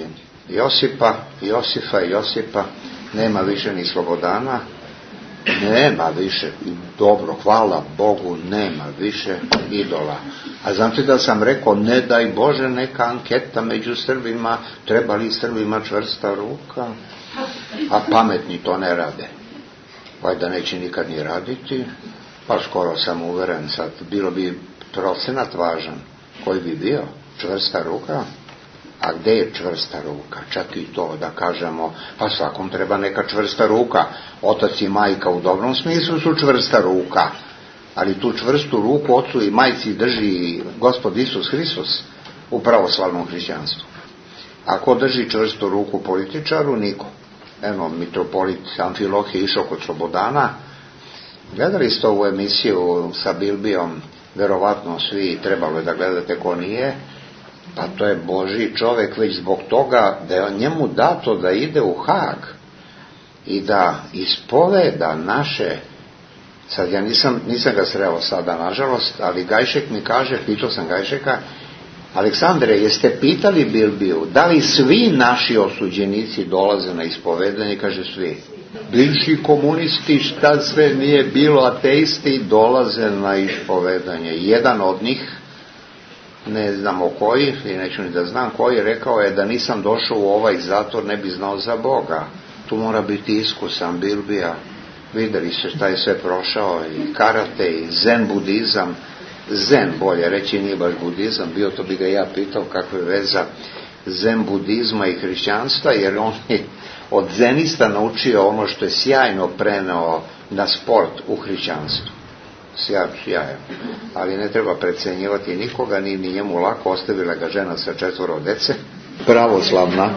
Josipa, nema više ni Slobodana, nema više, dobro, hvala Bogu, nema više idola. A znate da sam rekao, ne daj Bože neka anketa među Srbima, treba li Srbima čvrsta ruka? A pametni to ne rade. Valjda neće nikad ni raditi, pa skoro sam uveren sad, bilo bi procenat važan, koji bi bio, čvrsta ruka? A gde je čvrsta ruka? Čak i to da kažemo, pa svakom treba neka čvrsta ruka. Otac i majka u dobrom smislu su čvrsta ruka, ali tu čvrstu ruku ocu i majci drži Gospod Isus Hristos u pravoslavnom hrišćanstvu. Ako drži čvrstu ruku političaru, niko. Eno, mitropolit Amfilohije išao kod Slobodana. Gledali ste ovu emisiju sa Bilbijom, verovatno svi, trebalo je da gledate, ko nije. Pa to je Božji čovjek već zbog toga da je njemu dato da ide u Hag i da ispoveda naše, sad ja nisam ga sreo sada nažalost, ali Gajšek mi kaže, pitao sam Gajšeka, Aleksandre, jeste pitali Bilbiju da li svi naši osuđenici dolaze na ispovedanje? Kaže svi. Bivši komunisti, šta sve nije bilo, ateisti dolaze na ispovedanje. Jedan od njih, ne znamo koji, i neću ni da znam koji, rekao je da nisam došao u ovaj zatvor ne bi znao za Boga. Tu mora biti iskusan Bilbija. Videli se šta je sve prošao, i karate, i zen budizam. Zen, bolje reći, nije baš budizam bio, to bi ga ja pitao kakve veza. zen budizma i hrišćanstva, jer on je od zenista naučio ono što je sjajno preneo na sport u hrišćanstvu. Sjajan. Ali ne treba precenjivati nikoga, ni njemu lako, ostavila ga žena sa 4 dece, pravoslavna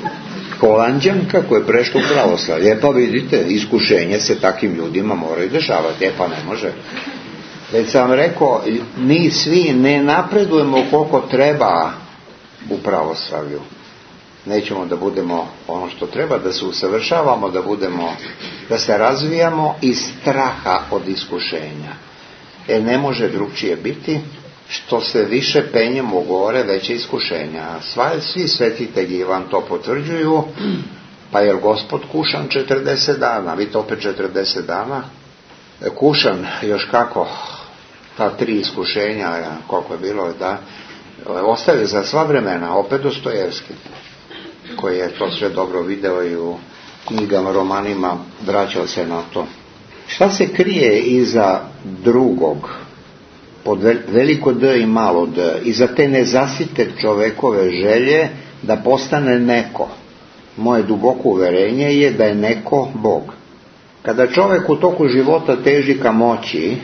Holanđanka koja je prešla u pravoslavlje. Pa vidite, iskušenje se takim ljudima moraju dešavati, pa ne može. Već sam rekao, mi svi ne napredujemo koliko treba u pravoslavlju. Nećemo da budemo ono što treba, da se usavršavamo, da se razvijamo iz straha od iskušenja. Ne može drugčije biti, što se više penjemo gore, veće iskušenja. Svi svetitelji vam to potvrđuju, pa je Gospod kušan 40 dana, vidite opet 40 dana. Kušan, još kako, ta 3 iskušenja, koliko je bilo, da ostaje za sva vremena, opet Dostojevski, koji je to sve dobro video i u knjigama, romanima, vraćao se na to. Šta se krije iza drugog, pod veliko D i malo D, iza te nezasite čovekove želje da postane neko? Moje duboko uverenje je da je neko Bog. Kada čovek u toku života teži ka moći,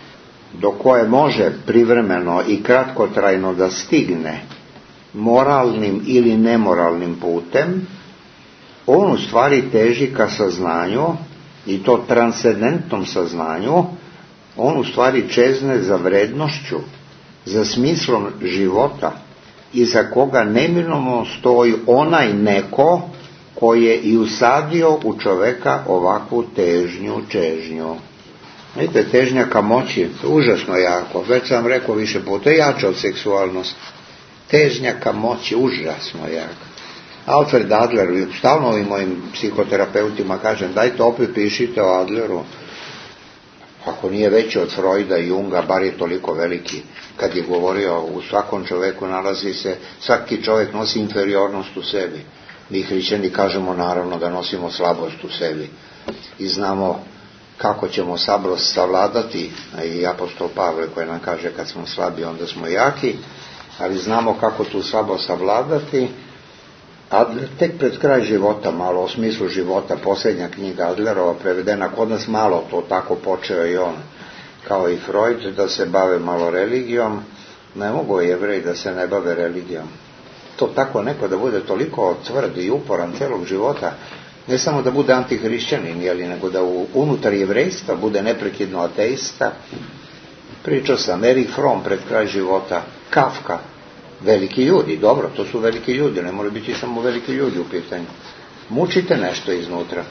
do koje može privremeno i kratkotrajno da stigne moralnim ili nemoralnim putem, on u stvari teži ka saznanju, i to transcendentnom saznanju. On u stvari čezne za vrednošću, za smislom života, iza koga neminovno stoji onaj neko koji je i usadio u čoveka ovakvu čežnju. Vidite, težnja ka moći, užasno jako, već sam rekao više puta, jača od seksualnosti. Težnja ka moći, užasno jako. Alfred Adler, stalno ovim mojim psihoterapeutima kažem, dajte opet pišite o Adleru. Ako nije veći od Freuda i Junga, bar je toliko veliki. Kad je govorio, u svakom čoveku nalazi se, svaki čovjek nosi inferiornost u sebi. Mi hrišćani kažemo naravno da nosimo slabost u sebi. I znamo kako ćemo slabost savladati, i apostol Pavle koji nam kaže kad smo slabi onda smo jaki, ali znamo kako tu slabost savladati. Adler tek pred kraj života, malo o smislu života, posljednja knjiga Adlerova prevedena kod nas, malo to tako počeo i on, kao i Freud, da se bave malo religijom. Ne mogu Jevreji da se ne bave religijom. To tako neko da bude toliko tvrd i uporan celog života, ne samo da bude antihrišćanin, nego da unutar jevrejstva bude neprekidno ateista. Pričao sam, Erich Fromm pred kraj života, Kafka, veliki ljudi, dobro, to su veliki ljudi, ne moraju biti samo veliki ljudi u pitanju. Mučite nešto iznutra.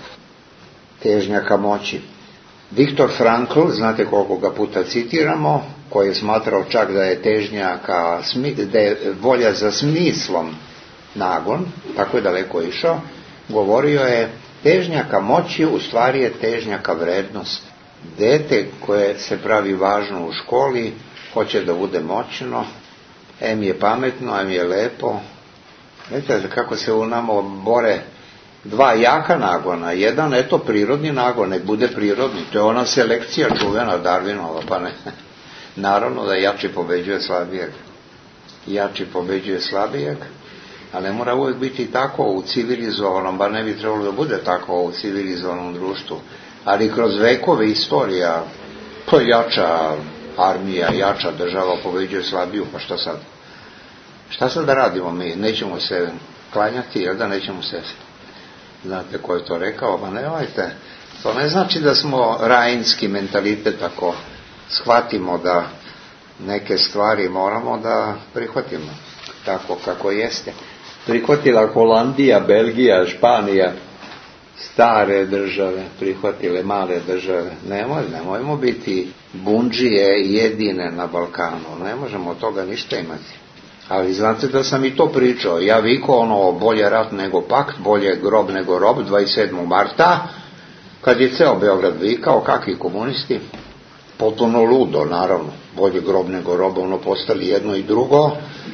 Težnja ka moći. Viktor Frankl, znate koliko ga puta citiramo, koji je smatrao čak da je težnja da je volja za smislom nagon, tako je daleko išao, govorio je, težnja ka moći u stvari je težnja ka vrednost. Dete koje se pravi važno u školi, hoće da bude moćno, em je pametno, em je lepo. Vidite kako se u nama bore dva jaka nagona. Jedan, eto, prirodni nagon, nek bude prirodni. To je ona selekcija čuvena Darwinova, pa ne. Naravno da jači pobeđuje slabijeg. Jači pobeđuje slabijeg, a ne mora uvijek biti tako u civilizovanom, bar ne bi trebalo da bude tako u civilizovanom društvu. Ali kroz vekove istorija, to jača armija, jača država pobeđuje slabiju, pa šta sad? Šta sad da radimo mi? Nećemo se klanjati, jer da nećemo se... Znate ko je to rekao? Pa nemojte. To ne znači da smo rajinski mentalitet, ako shvatimo da neke stvari moramo da prihvatimo tako kako jeste. Prihvatila Holandija, Belgija, Španija, stare države, prihvatile male države. Nemojmo biti bundžije jedine na Balkanu. Ne možemo od toga ništa imati. Ali znate da sam i to pričao. Ja vikao bolje rat nego pakt, bolje grob nego rob, 27. marta, kad je ceo Beograd vikao, kakvi komunisti, potpuno ludo, naravno, bolje grob nego rob, postali jedno i drugo,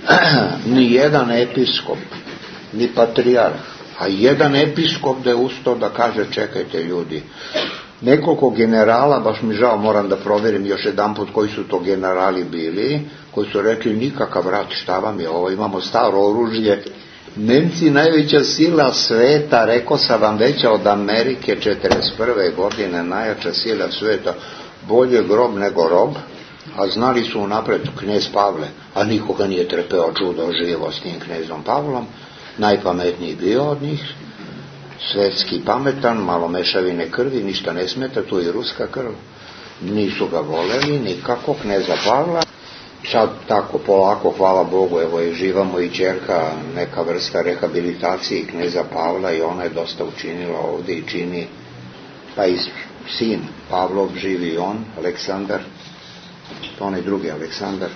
ni jedan episkop, ni patrijarh, a jedan episkop da je ustao da kaže, čekajte ljudi, nekoliko generala, baš mi žao, moram da proverim još jedanput koji su to generali bili, koji su rekli, nikakav rat, šta vam je ovo, imamo staro oružje, Nemci najveća sila sveta, rekao sam vam već od Amerike 41. godine, najjača sila sveta, bolje grob nego rob, a znali su unapred knez Pavle, a nikoga nije trpeo čudo živo s tim knezom Pavlom, najpametniji bio od njih, svetski pametan, malo mešavine krvi, ništa ne smeta, tu i ruska krv, nisu ga voleli nikako, kneza Pavla. Sad tako polako, hvala Bogu, evo je živa moja ćerka, neka vrsta rehabilitacije kneza Pavla i ona je dosta učinila ovdje i čini, pa i sin Pavlov živi i on, Aleksandar, onaj drugi Aleksandar.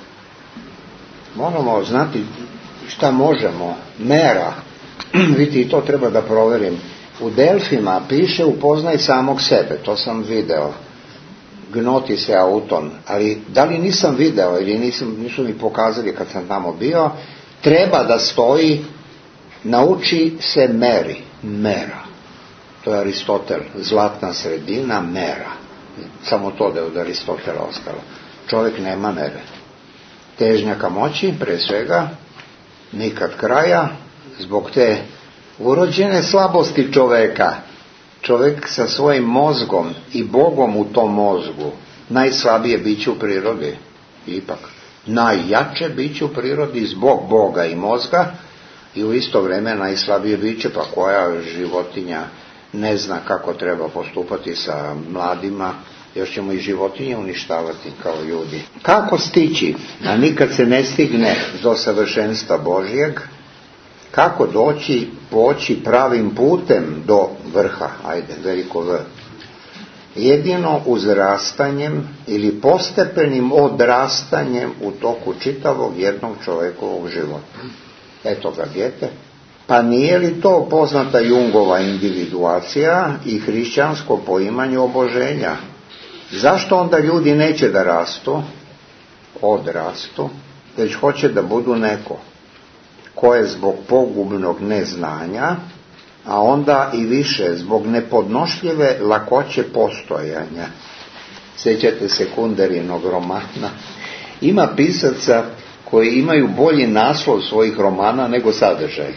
Moramo znati šta možemo, mera, vidite i to treba da proverim. U Delfima piše upoznaj samog sebe, to sam video. Gnoti se auton, ali da li nisam video ili nisu mi pokazali kad sam tamo bio, treba da stoji nauči se mera. To je Aristotel, zlatna sredina, mera. Samo to da je od Aristotela ostalo. Čovjek nema mere. Težnja ka moći, pre svega, nikad kraja, zbog te urođene slabosti čoveka. Čovjek sa svojim mozgom i Bogom u tom mozgu najslabije biće u prirodi, ipak najjače biće u prirodi zbog Boga i mozga i u isto vrijeme najslabije biće, pa koja životinja ne zna kako treba postupati sa mladima, još ćemo i životinje uništavati kao ljudi. Kako stići, a nikad se ne stigne do savršenstva Božjeg, kako poći pravim putem do vrha, ajde, veliko V. Jedino uzrastanjem ili postepenim odrastanjem u toku čitavog jednog čovjekovog života. Eto ga, dijete. Pa nije li to poznata Jungova individuacija i hrišćansko poimanje oboženja? Zašto onda ljudi neće da odrastu, već hoće da budu neko ko je zbog pogubnog neznanja, a onda i više zbog nepodnošljive lakoće postojanja. Sjećate se Kunderinog romana? Ima pisaca koji imaju bolji naslov svojih romana nego sadržaj.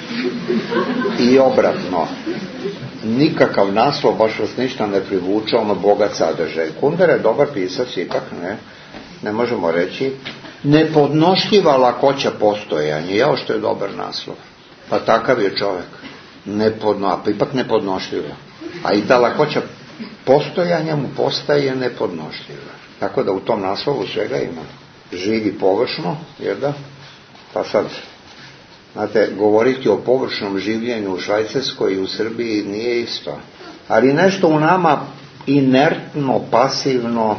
I obratno. Nikakav naslov baš vas ništa ne privuče, ono bogat sadržaj. Kunder je dobar pisac, ipak ne možemo reći. Nepodnošljiva lakoća postojanja, jao što je dobar naslov. Pa takav je čovjek. Ipak nepodnošljiva. A i ta lakoća postojanja mu postaje nepodnošljiva. Tako da u tom naslovu svega ima. Živi površno, jer da? Pa sad, znate, govoriti o površnom življenju u Švajcarskoj i u Srbiji nije isto. Ali nešto u nama inertno, pasivno,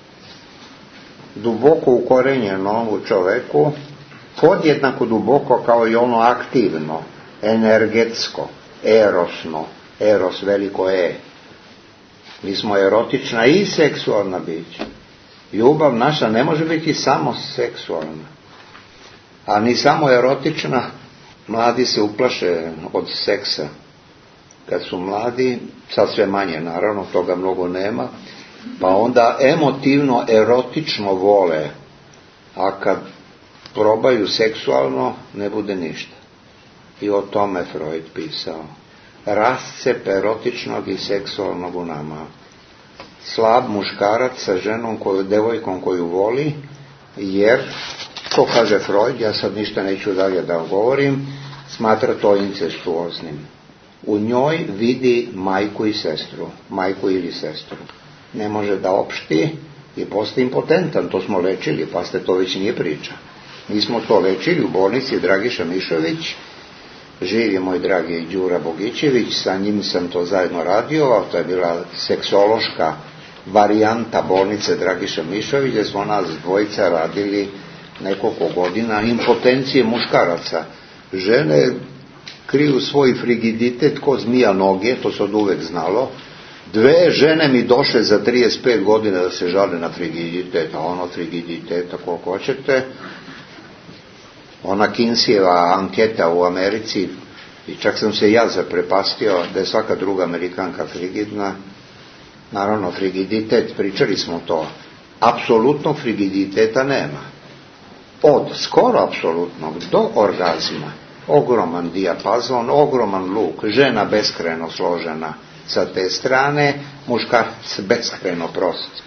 duboko ukorenjeno u čoveku, podjednako duboko kao i ono aktivno, energetsko, erosno, eros veliko E. Mi smo erotična i seksualna bića. Ljubav naša ne može biti samo seksualna, a ni samo erotična. Mladi se uplaše od seksa. Kad su mladi, sad sve manje naravno, toga mnogo nema, pa onda emotivno, erotično vole, a kad probaju seksualno, ne bude ništa. I o tome Freud pisao. Rascep erotičnog i seksualnog u nama. Slab muškarac sa ženom, devojkom koju voli, jer, to kaže Freud, ja sad ništa neću dalje da govorim, smatra to incestuoznim. U njoj vidi majku i sestru, majku ili sestru. Ne može da opšti i postaje impotentan, to smo lečili, pa ste to već nije priča. Mi smo to lečili u bolnici Dragiša Mišović, živi moj dragi Đura Bogićević, sa njim sam to zajedno radio, to je bila seksološka varijanta bolnice Dragiša Mišović, gdje smo nas dvojica radili nekoliko godina impotencije muškaraca. Žene kriju svoj frigiditet ko zmija noge, to se od uvek znalo. 2 žene mi došle za 35 godina da se žale na frigiditet, a ono frigiditeta koliko hoćete. Ona Kinseyeva anketa u Americi, i čak sam se ja zaprepastio da je svaka druga Amerikanka frigidna. Naravno, frigiditet, pričali smo to, apsolutnog frigiditeta nema. Od skoro apsolutnog do orgazma ogroman dijapazon, ogroman luk, žena beskrajno složena sa te strane, muškarac beskrajno prost.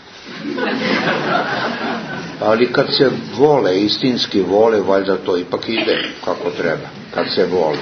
Ali kad se vole, istinski vole, valjda to ipak ide kako treba, kad se vole.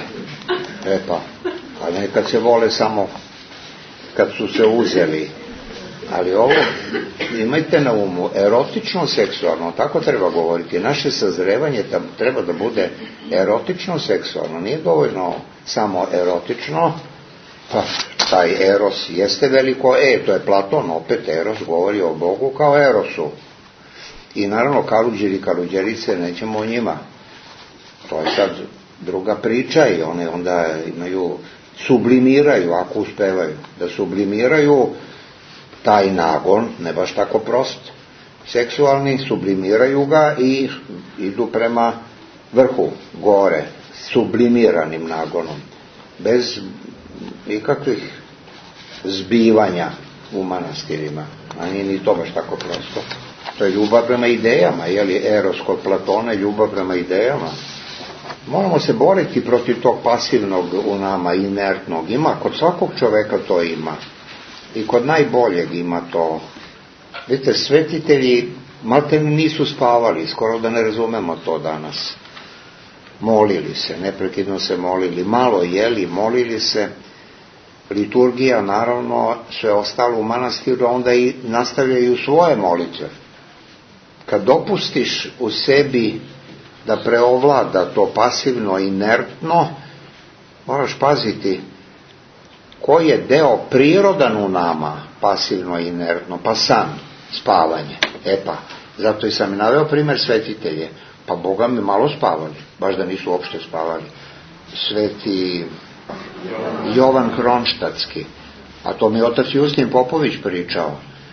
A ne kad se vole samo kad su se uzeli. Ali ovo, imajte na umu, erotično, seksualno, tako treba govoriti. Naše sazrevanje treba da bude erotično, seksualno. Nije dovoljno samo erotično, pa taj eros jeste veliko to je Platon, opet eros govori o Bogu kao erosu. I naravno kaluđeri, kaluđerice, nećemo o njima. To je sad druga priča i one onda sublimiraju, ako uspevaju, da sublimiraju taj nagon, ne baš tako prost, seksualni, sublimiraju ga i idu prema vrhu, gore, sublimiranim nagonom, bez ikakvih zbivanja u manastirima, a nije ni to baš tako prosto. To je ljubav prema idejama, eros kod Platona je ljubav prema idejama. Moramo se boriti protiv tog pasivnog u nama, inertnog. Ima, kod svakog čoveka to ima. I kod najboljeg ima to. Vidite, svetitelji malte nisu spavali, skoro da ne razumemo to danas. Molili se, neprekidno se molili, malo jeli, molili se. Liturgija, naravno, sve ostalo u manastiru, onda i nastavljaju svoje molitve. Kad dopustiš u sebi da preovlada to pasivno, inertno, moraš paziti koji je deo prirodan u nama, pasivno, inertno, pa san, spavanje. Zato i sam naveo primjer svetitelje, pa Boga mi malo spavali, baš da nisu uopšte spavali. Sveti Jovan Kronštatski, a to mi otac Justin Popović pričao.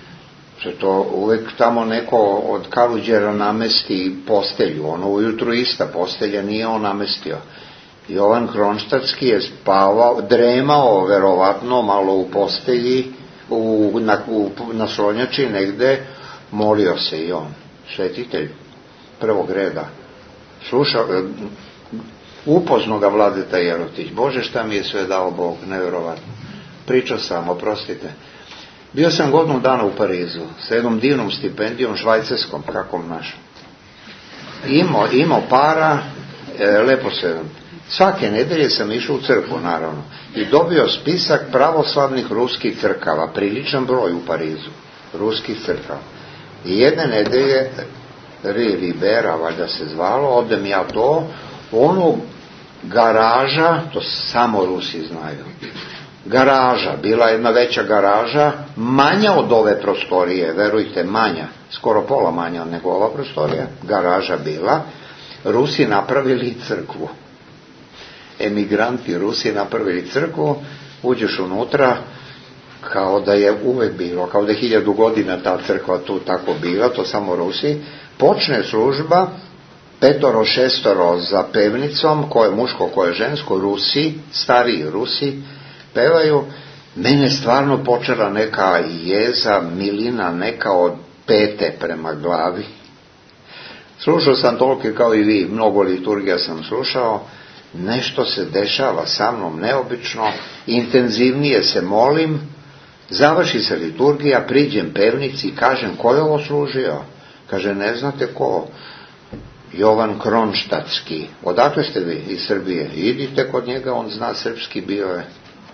To uvek tamo neko od kaluđera namesti postelju, ono ujutru ista postelja nije on namestio. Jovan Kronštatski je spavao, dremao verovatno malo u postelji, na slonjači negde, molio se i on, svetitelj prvog reda. Slušao, upozno ga Vladeta Jerotić, Bože šta mi je sve dao Bog, nevjerovatno. Pričao sam, oprostite. Bio sam godinu dana u Parizu, sa jednom divnom stipendijom, švajcarskom, kakvom našom. Imao para, lepo se, svake nedelje sam išao u crkvu, naravno, i dobio spisak pravoslavnih ruskih crkava, priličan broj u Parizu, ruskih crkava. I jedne nedelje, Ribera, valjda se zvalo, odem ja to, ono garaža, to samo Rusi znaju, garaža, bila jedna veća garaža, manja od ove prostorije, verujte, manja, skoro pola manja nego ova prostorija, garaža bila, Rusi napravili crkvu. Emigranti Rusi napravili crkvu, uđeš unutra, kao da je uvek bilo, kao da je 1000 godina ta crkva tu tako bila, to samo Rusi, počne služba, 5-6 za pevnicom, ko je muško, ko je žensko, Rusi, stariji Rusi, pevaju, mene stvarno počela neka jeza, milina, neka od pete prema glavi. Slušao sam toliko kao i vi, mnogo liturgija sam slušao, nešto se dešava sa mnom neobično, intenzivnije se molim, završi se liturgija, priđem pevnici, kažem ko je ovo služio? Kaže, ne znate ko? Jovan Kronštatski. Odakle ste vi? Iz Srbije. Idite kod njega, on zna srpski, bio je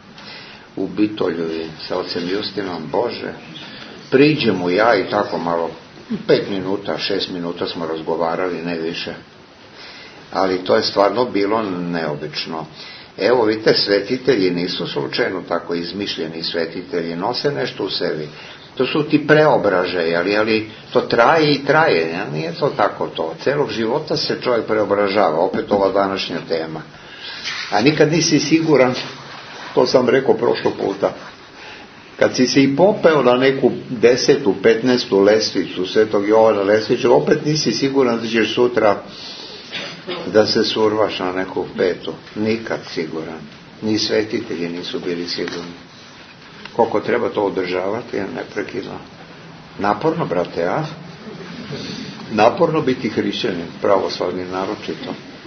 u Bitoljuvi sa ocem Justinom. Bože, priđem mu ja i tako malo 5 minuta, 6 minuta smo razgovarali, ne više. Ali to je stvarno bilo neobično. Evo vidite, svetitelji nisu slučajno tako izmišljeni svetitelji, nose nešto u sebi. To su ti preobražaji, ali to traje i traje, nije to tako to. Celog života se čovjek preobražava, opet ova današnja tema. A nikad nisi siguran, to sam rekao prošlog puta, kad si se i popeo na neku 10., 15. lestvicu Svetog Jovana Lestvića, opet nisi siguran da ćeš sutra da se survaš na neku 5. Nikad siguran. Ni svetitelji nisu bili sigurni. Koliko treba to održavati, neprekidno. Naporno, brate, Naporno biti hrišćanin, pravoslavni naročito.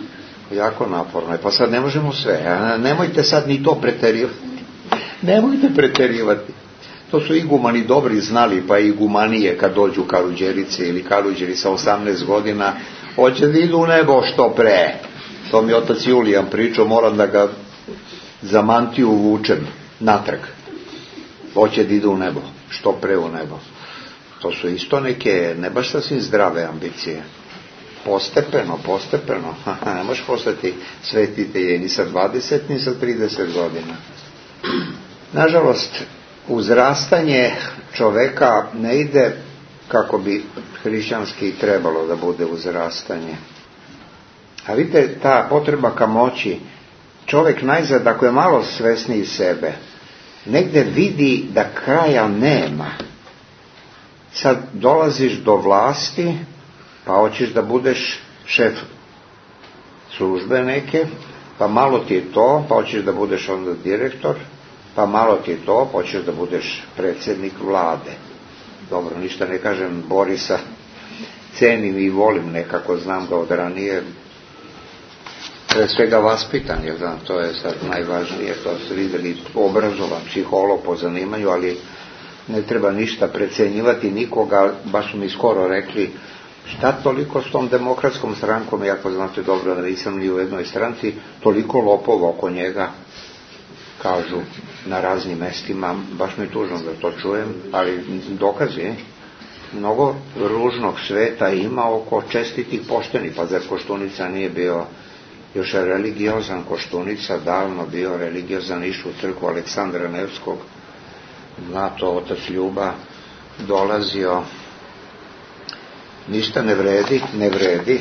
jako naporno je. Pa sad ne možemo sve, nemojte sad ni to preterivati. Nemojte preterivati. To su igumani dobri znali, pa igumanije kad dođu Kaluđerice ili Kaluđeri sa 18 godina, hoće da idu u nebo što pre. To mi otac Julijan pričao, moram da ga za mantiju vučem natrag. Hoće da idu u nebo, što pre u nebo. To su isto neke, ne baš sasvim zdrave ambicije. Postepeno. Ne možeš postati svetitelj ni sa 20, ni sa 30 godina. Nažalost, uzrastanje čoveka ne ide kako bi hrišćanski trebalo da bude uzrastanje. A vidite, ta potreba ka moći, čovek najzad, ako je malo svesniji sebe, negde vidi da kraja nema. Sad dolaziš do vlasti, pa hoćeš da budeš šef službe neke, pa malo ti je to, pa hoćeš da budeš onda direktor, pa malo ti je to, pa hoćeš da budeš predsjednik vlade. Dobro, ništa ne kažem, Borisa cenim i volim nekako, znam ga od ranije, pre svega vaspitan, jer znam, to je sad najvažnije, to ste vidjeli, obrazovan psiholog po zanimanju, ali ne treba ništa precenjivati nikoga, baš su mi skoro rekli, šta toliko s tom demokratskom strankom, jako znate dobro da nisam ni u jednoj stranci, toliko lopova oko njega, kažu na raznim mestima, baš mi je tužno da to čujem, ali dokazi, mnogo ružnog sveta ima oko čestitih pošteni, pa zar Koštunica nije bio još religiozan, Koštunica davno bio religiozan, išao u crkvu Aleksandra Nevskog, zna to otac Ljuba, dolazio, ništa ne vredi.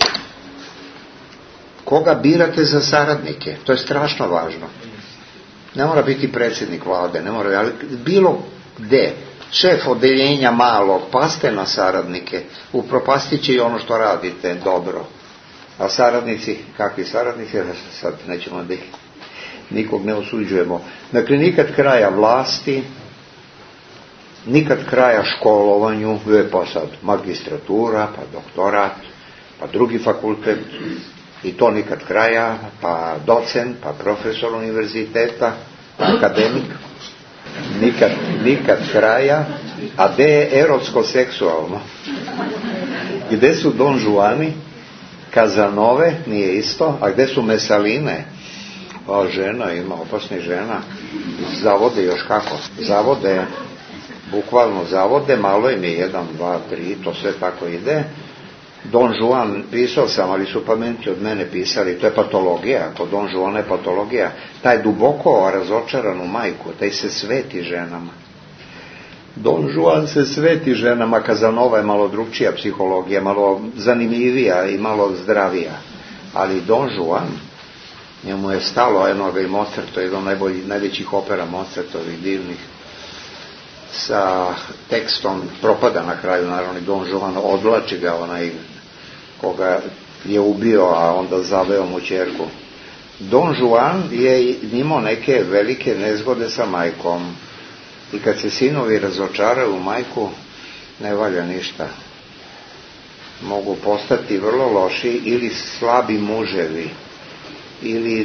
Koga birate za saradnike? To je strašno važno. Ne mora biti predsjednik vlade, ne mora, ali bilo gde, šef odeljenja malo, paste na saradnike, upropastit će i ono što radite dobro. A saradnici, kakvi saradnici, sad nećemo da nikog ne osuđujemo. Dakle, nikad kraja vlasti, nikad kraja školovanju, pa sad magistratura, pa doktorat, pa drugi fakultet, i to nikad kraja, pa docent, pa profesor univerziteta, pa akademik, nikad kraja. A gde je erotsko-seksualno? Gde su Don Juani, Kazanove, nije isto, a gde su Mesaline? Pa žena, ima opasnih žena, zavode još kako, zavode, bukvalno zavode, malo im je 1, 2, 3, to sve tako ide. Don Juan, pisao sam, ali su pametni od mene pisali, to je patologija, kod Don Juana je patologija, taj duboko razočaranu majku, taj se sveti ženama. Don Juan se sveti ženama, Kazanova je malo drugčija psihologija, malo zanimljivija i malo zdravija, ali Don Juan, njemu je stalo Enoga i Mozart, to je jedan najvećih opera Mozartovih divnih, sa tekstom, propada na kraju, naravno, Don Juan odvlači ga onaj koga je ubio, a onda zaveo mu ćerku. Don Juan je imao neke velike nezgode sa majkom i kad se sinovi razočaraju u majku, ne valja ništa. Mogu postati vrlo loši ili slabi muževi ili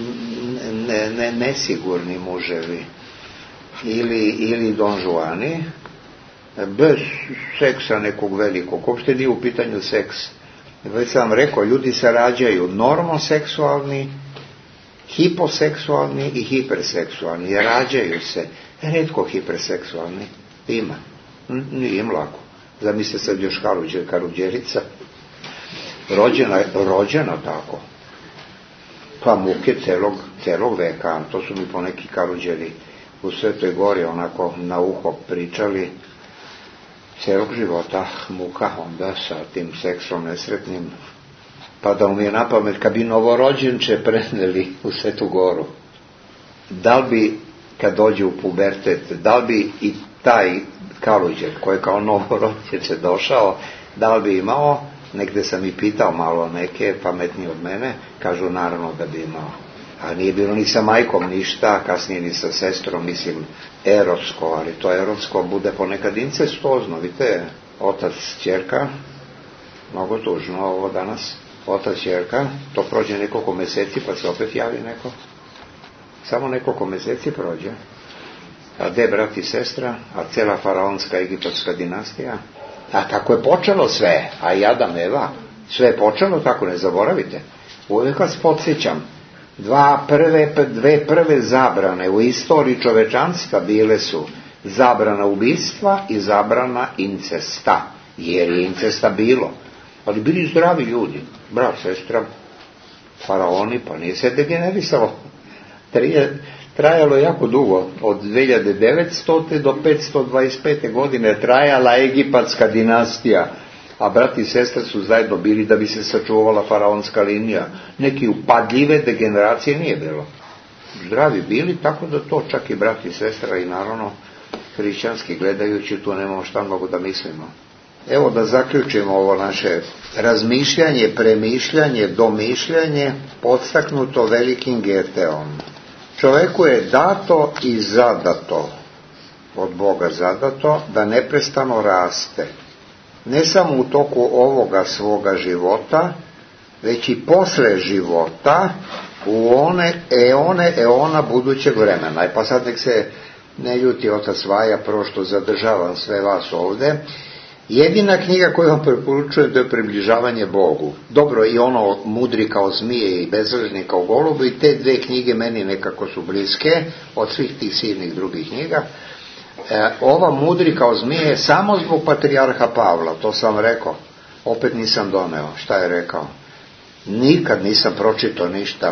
nesigurni muževi ili Don Juani, bez seksa nekog velikog, uopšte nije u pitanju seks. Već sam vam rekao, ljudi se rađaju normoseksualni, hiposeksualni i hiperseksualni, rađaju se, retko hiperseksualni, ima, nije im lako. Zamislite sad još Kaluđerica, rođena tako, pa muke celog veka, to su mi poneki Kaluđeri u Svetoj Gori onako na uho pričali, celog života muka onda sa tim seksom nesretnim, pa da mu je na pamet kad bi novorođenče preneli u Svetu Goru, da li bi kad dođe u pubertet, da li bi i taj Kaluđer koji je kao novorođenče došao, da li bi imao, negde sam i pitao malo neke pametniji od mene, kažu naravno da bi imao. A nije bilo ni sa majkom ništa, kasnije ni sa sestrom, mislim, erotsko, ali to erotsko bude ponekad incestozno, vidite, otac, ćerka, mnogo tužno ovo danas, otac, ćerka, to prođe nekoliko meseci pa se opet javi neko. Samo nekoliko meseci prođe. A gde brat i sestra, a cela faraonska egipatska dinastija. A tako je počelo sve, a i Adam, Eva, sve je počelo tako, ne zaboravite. Uvijek vas podsjećam, dve prve zabrane u istoriji čovečanstva bile su zabrana ubistva i zabrana incesta, jer je incesta bilo. Ali bili zdravi ljudi, brat, sestra, faraoni, pa nije se degenerisalo. Trajalo jako dugo, od 2900. do 525. godine trajala egipatska dinastija, a brat i sestra su zajedno bili da bi se sačuvala faraonska linija. Neki upadljive degeneracije nije bilo. Zdravi bili, tako da to čak i brat i sestra i naravno hrišćanski gledajući, tu nemamo šta mnogo da mislimo. Evo da zaključimo ovo naše razmišljanje, premišljanje, domišljanje, podstaknuto velikim Geteom. Čoveku je dato i zadato, od Boga zadato, da neprestano raste. Ne samo u toku ovoga svoga života, već i posle života, u one eona budućeg vremena. Pa sad nek se ne ljuti otac Vaja, prvo što zadržavam sve vas ovde. Jedina knjiga koju vam preporučujem, to je Približavanje Bogu. Dobro, i ono Mudri kao zmije i Bezrežni kao golubu, i te dve knjige meni nekako su bliske od svih tih silnih drugih knjiga. Ova Mudri kao zmije je samo zbog patrijarha Pavla, to sam rekao, opet nisam doneo. Šta je rekao? Nikad nisam pročitao ništa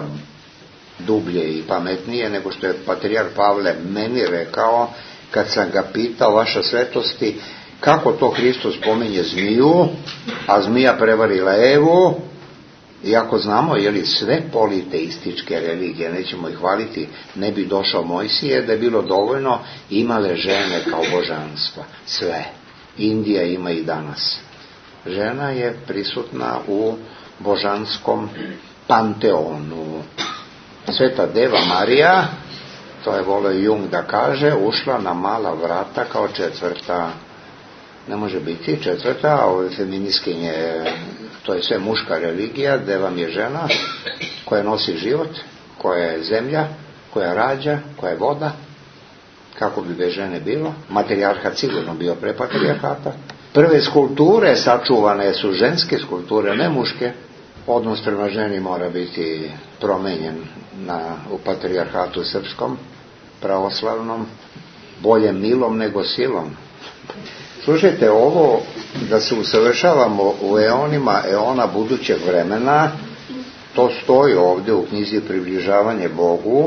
dublje i pametnije nego što je patrijarh Pavle meni rekao kad sam ga pitao, vaša svetosti, kako to Hristos spominje zmiju, a zmija prevarila Evu, iako znamo, sve politeističke religije, nećemo ih hvaliti, ne bi došao Mojsije, da je bilo dovoljno, imale žene kao božanstva. Sve. Indija ima i danas. Žena je prisutna u božanskom panteonu. Sveta Deva Marija, to je voleo Jung da kaže, ušla na mala vrata kao četvrta. Ne može biti četvrta, a ove feminiskinje, to je sve muška religija, Deva mi je žena koja nosi život, koja je zemlja, koja rađa, koja je voda. Kako bi bez žene bilo? Matrijarhat sigurno bio pre patrijarhata. Prve skulpture sačuvane su ženske skulpture, ne muške. Odnos prema ženi mora biti promenjen u patrijarhatu srpskom, pravoslavnom, bolje milom nego silom. Slušajte, ovo da se usavršavamo u eona budućeg vremena, to stoji ovdje u knjizi Približavanje Bogu.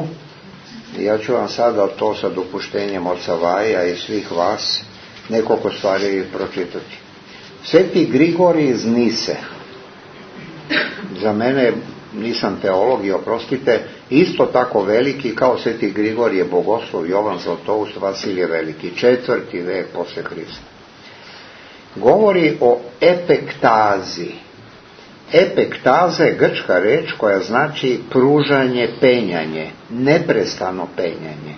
Ja ću vam sada to sa dopuštenjem oca Vaja i svih vas nekoliko stvari pročitati. Sveti Grigorij iz Nise, za mene, nisam teolog i oprostite, isto tako veliki kao Sveti Grigorije Bogoslov, Jovan Zlatoust, Vasilije Veliki, 4. vek posle Hrista. Govori o epektazi. Epektaza je grčka reč koja znači pružanje, penjanje, neprestano penjanje.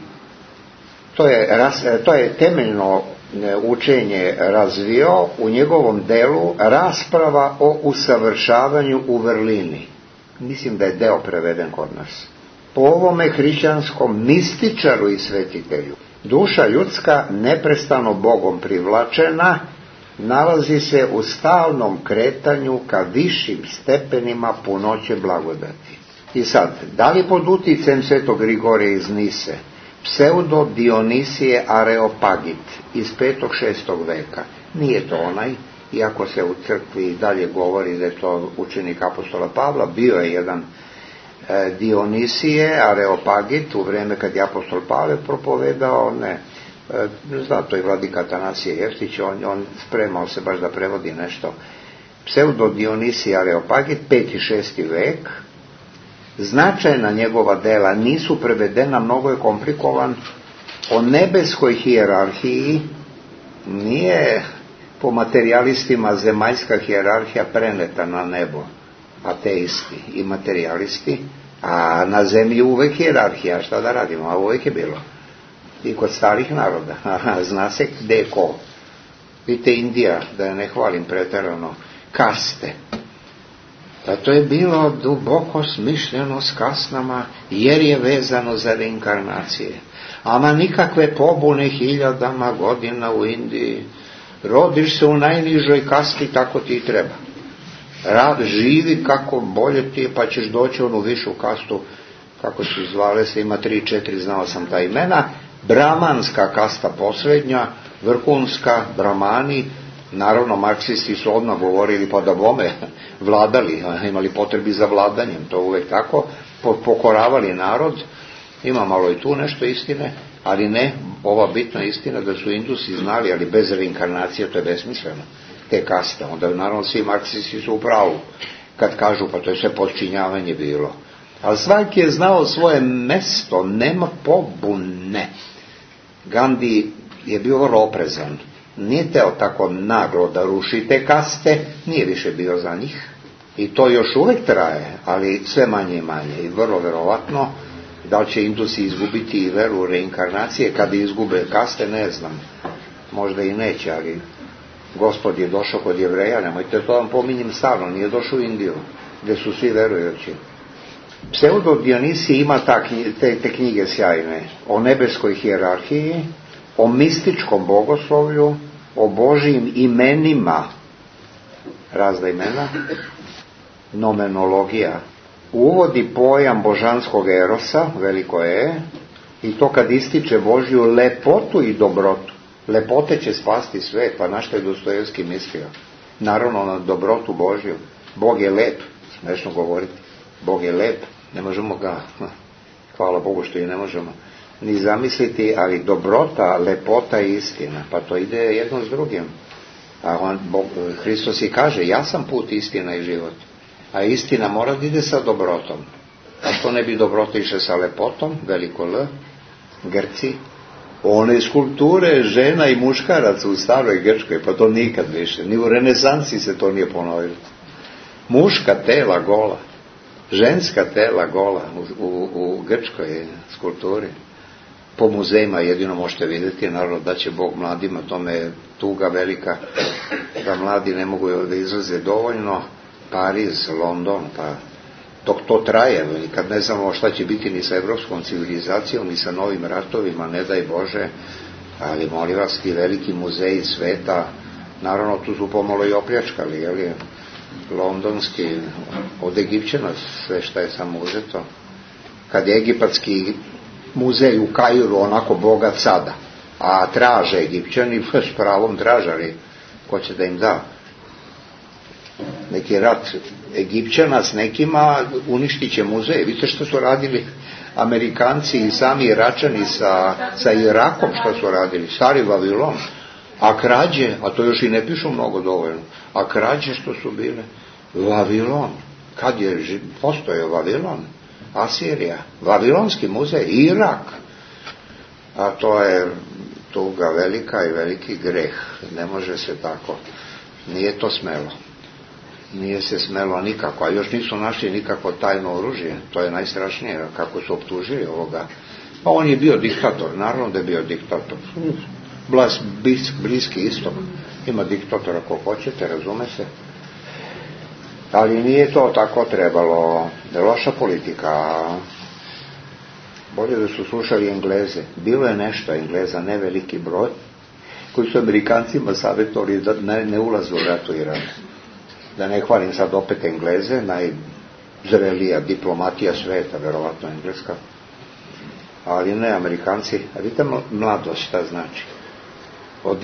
To je temeljno učenje razvio u njegovom delu Rasprava o usavršavanju u vrlini. Mislim da je deo preveden kod nas. Po ovome hrišćanskom mističaru i svetitelju, duša ljudska neprestano Bogom privlačena nalazi se u stalnom kretanju ka višim stepenima punoće blagodati. I sad, da li pod uticajem Svetog Grigorija iz Nise, pseudo Dionisije Areopagit iz 5. 6. veka, nije to onaj, iako se u crkvi dalje govori da je to učenik apostola Pavla, bio je jedan Dionisije Areopagit u vreme kad je apostol Pavle propovedao, zato i vladika Atanasije Jeftić, on spremao se baš da prevodi nešto. Pseudo Dionisije Areopagit, 5. i 6. vek, značajna njegova dela nisu prevedena, mnogo je komplikovan. O nebeskoj hijerarhiji nije po materialistima zemaljska hijerarhija preneta na nebo, ateisti i materialisti, a na zemlji uvek hijerarhija, šta da radimo, a uvek je bilo. I kod starih naroda, zna se gde je ko. Vidite Indija, da je ne hvalim preterano, kaste. Pa to je bilo duboko smišljeno s kasnama, jer je vezano za reinkarnacije. Ama nikakve pobune hiljadama godina u Indiji. Rodiš se u najnižoj kasti, tako ti treba. Rad, živi kako bolje ti je, pa ćeš doći u onu višu kastu, kako su zvale se, ima 3-4, znao sam ta imena, bramanska kasta posrednja, vrhunska, bramani. Naravno, marksisti su odmah govorili, pa da bome vladali, imali potrebi za vladanjem, to uvek tako, pokoravali narod. Ima malo i tu nešto istine, ali ne, ova bitna istina da su Indusi znali, ali bez reinkarnacije to je besmisleno, te kaste. Onda naravno svi marksisti su u pravu kad kažu, pa to je sve podčinjavanje bilo. Ali svaki je znao svoje mesto, nema pobune. Gandhi je bio vrlo oprezan. Nije teo tako naglo da ruši te kaste, nije više bio za njih. I to još uvek traje, ali sve manje i manje. I vrlo verovatno, da li će Indusi izgubiti i veru u reinkarnacije, kada izgube kaste, ne znam. Možda i neće, ali Gospod je došao kod Jevreja, nemojte to vam pominjem stalno, nije došao u Indiju, gdje su svi verujući. Pseudo Dionisi ima te knjige sjajne, o nebeskoj hijerarhiji, o mističkom bogoslovlju, o Božijim imenima, razna imena, nomenologija. Uvodi pojam božanskog erosa, veliko je, i to kad ističe Božju lepotu i dobrotu. Lepote će spasti svet, pa na što je Dostojevski mislio? Naravno na dobrotu Božju. Bog je lep, smešno govoriti, Bog je lep, ne možemo ga, hvala Bogu što i ne možemo ni zamisliti, ali dobrota, lepota i istina, pa to ide jedno s drugim. A Hristos i kaže, ja sam put, istina i život. A istina mora da ide sa dobrotom. A što ne bi dobrota išla sa lepotom, veliko L, Grci, one skulpture žena i muškaraca u staroj Grčkoj, pa to nikad više, ni u renesansi se to nije ponovilo. Muška tela gola, ženska tela gola u Grčkoj skulpturi. Po muzejima jedino možete vidjeti, naravno da će Bog mladima, tome je tuga velika, da mladi ne mogu da izlaze dovoljno, Pariz, London, pa dok to traje, kad ne znamo šta će biti ni sa evropskom civilizacijom, ni sa novim ratovima, ne daj Bože, ali molim vas, ti veliki muzeji sveta, naravno tu su pomalo i opljačkali, jel, londonski, od Egipćana sve šta je samo uzeto. Kad je egipatski muzej u Kairu onako bogat sada, a traže Egipćani, s pravom tražali, ko će da im da. Neki rat Egipćana s nekima uništit će muzej. Vidite što su radili Amerikanci i sami Iračani sa Irakom, što su radili, stari Vavilon. A krađe, a to još i ne pišu mnogo dovoljno, a krađe što su bile, Vavilon, kad je postojao Vavilon, Asirija, Vavilonski muzej, Irak, a to je tuga velika i veliki greh, ne može se tako, nije to smelo. Nije se smelo nikako, a još nisu našli nikako tajno oružje, to je najstrašnije, kako su optužili ovoga. Pa on je bio diktator, naravno da je bio diktator. Bliski istok, ima diktatora ko hoćete, razume se. Ali nije to tako trebalo, da je loša politika. Bolje da su slušali Engleze. Bilo je nešto Engleza, ne veliki broj, koji su Amerikancima savjetovali da ne ulaze u rat u Iran. Da ne hvalim sad opet Engleze, najzrelija diplomatija sveta, verovatno engleska, ali ne Amerikanci. A vidite mladost šta znači. Od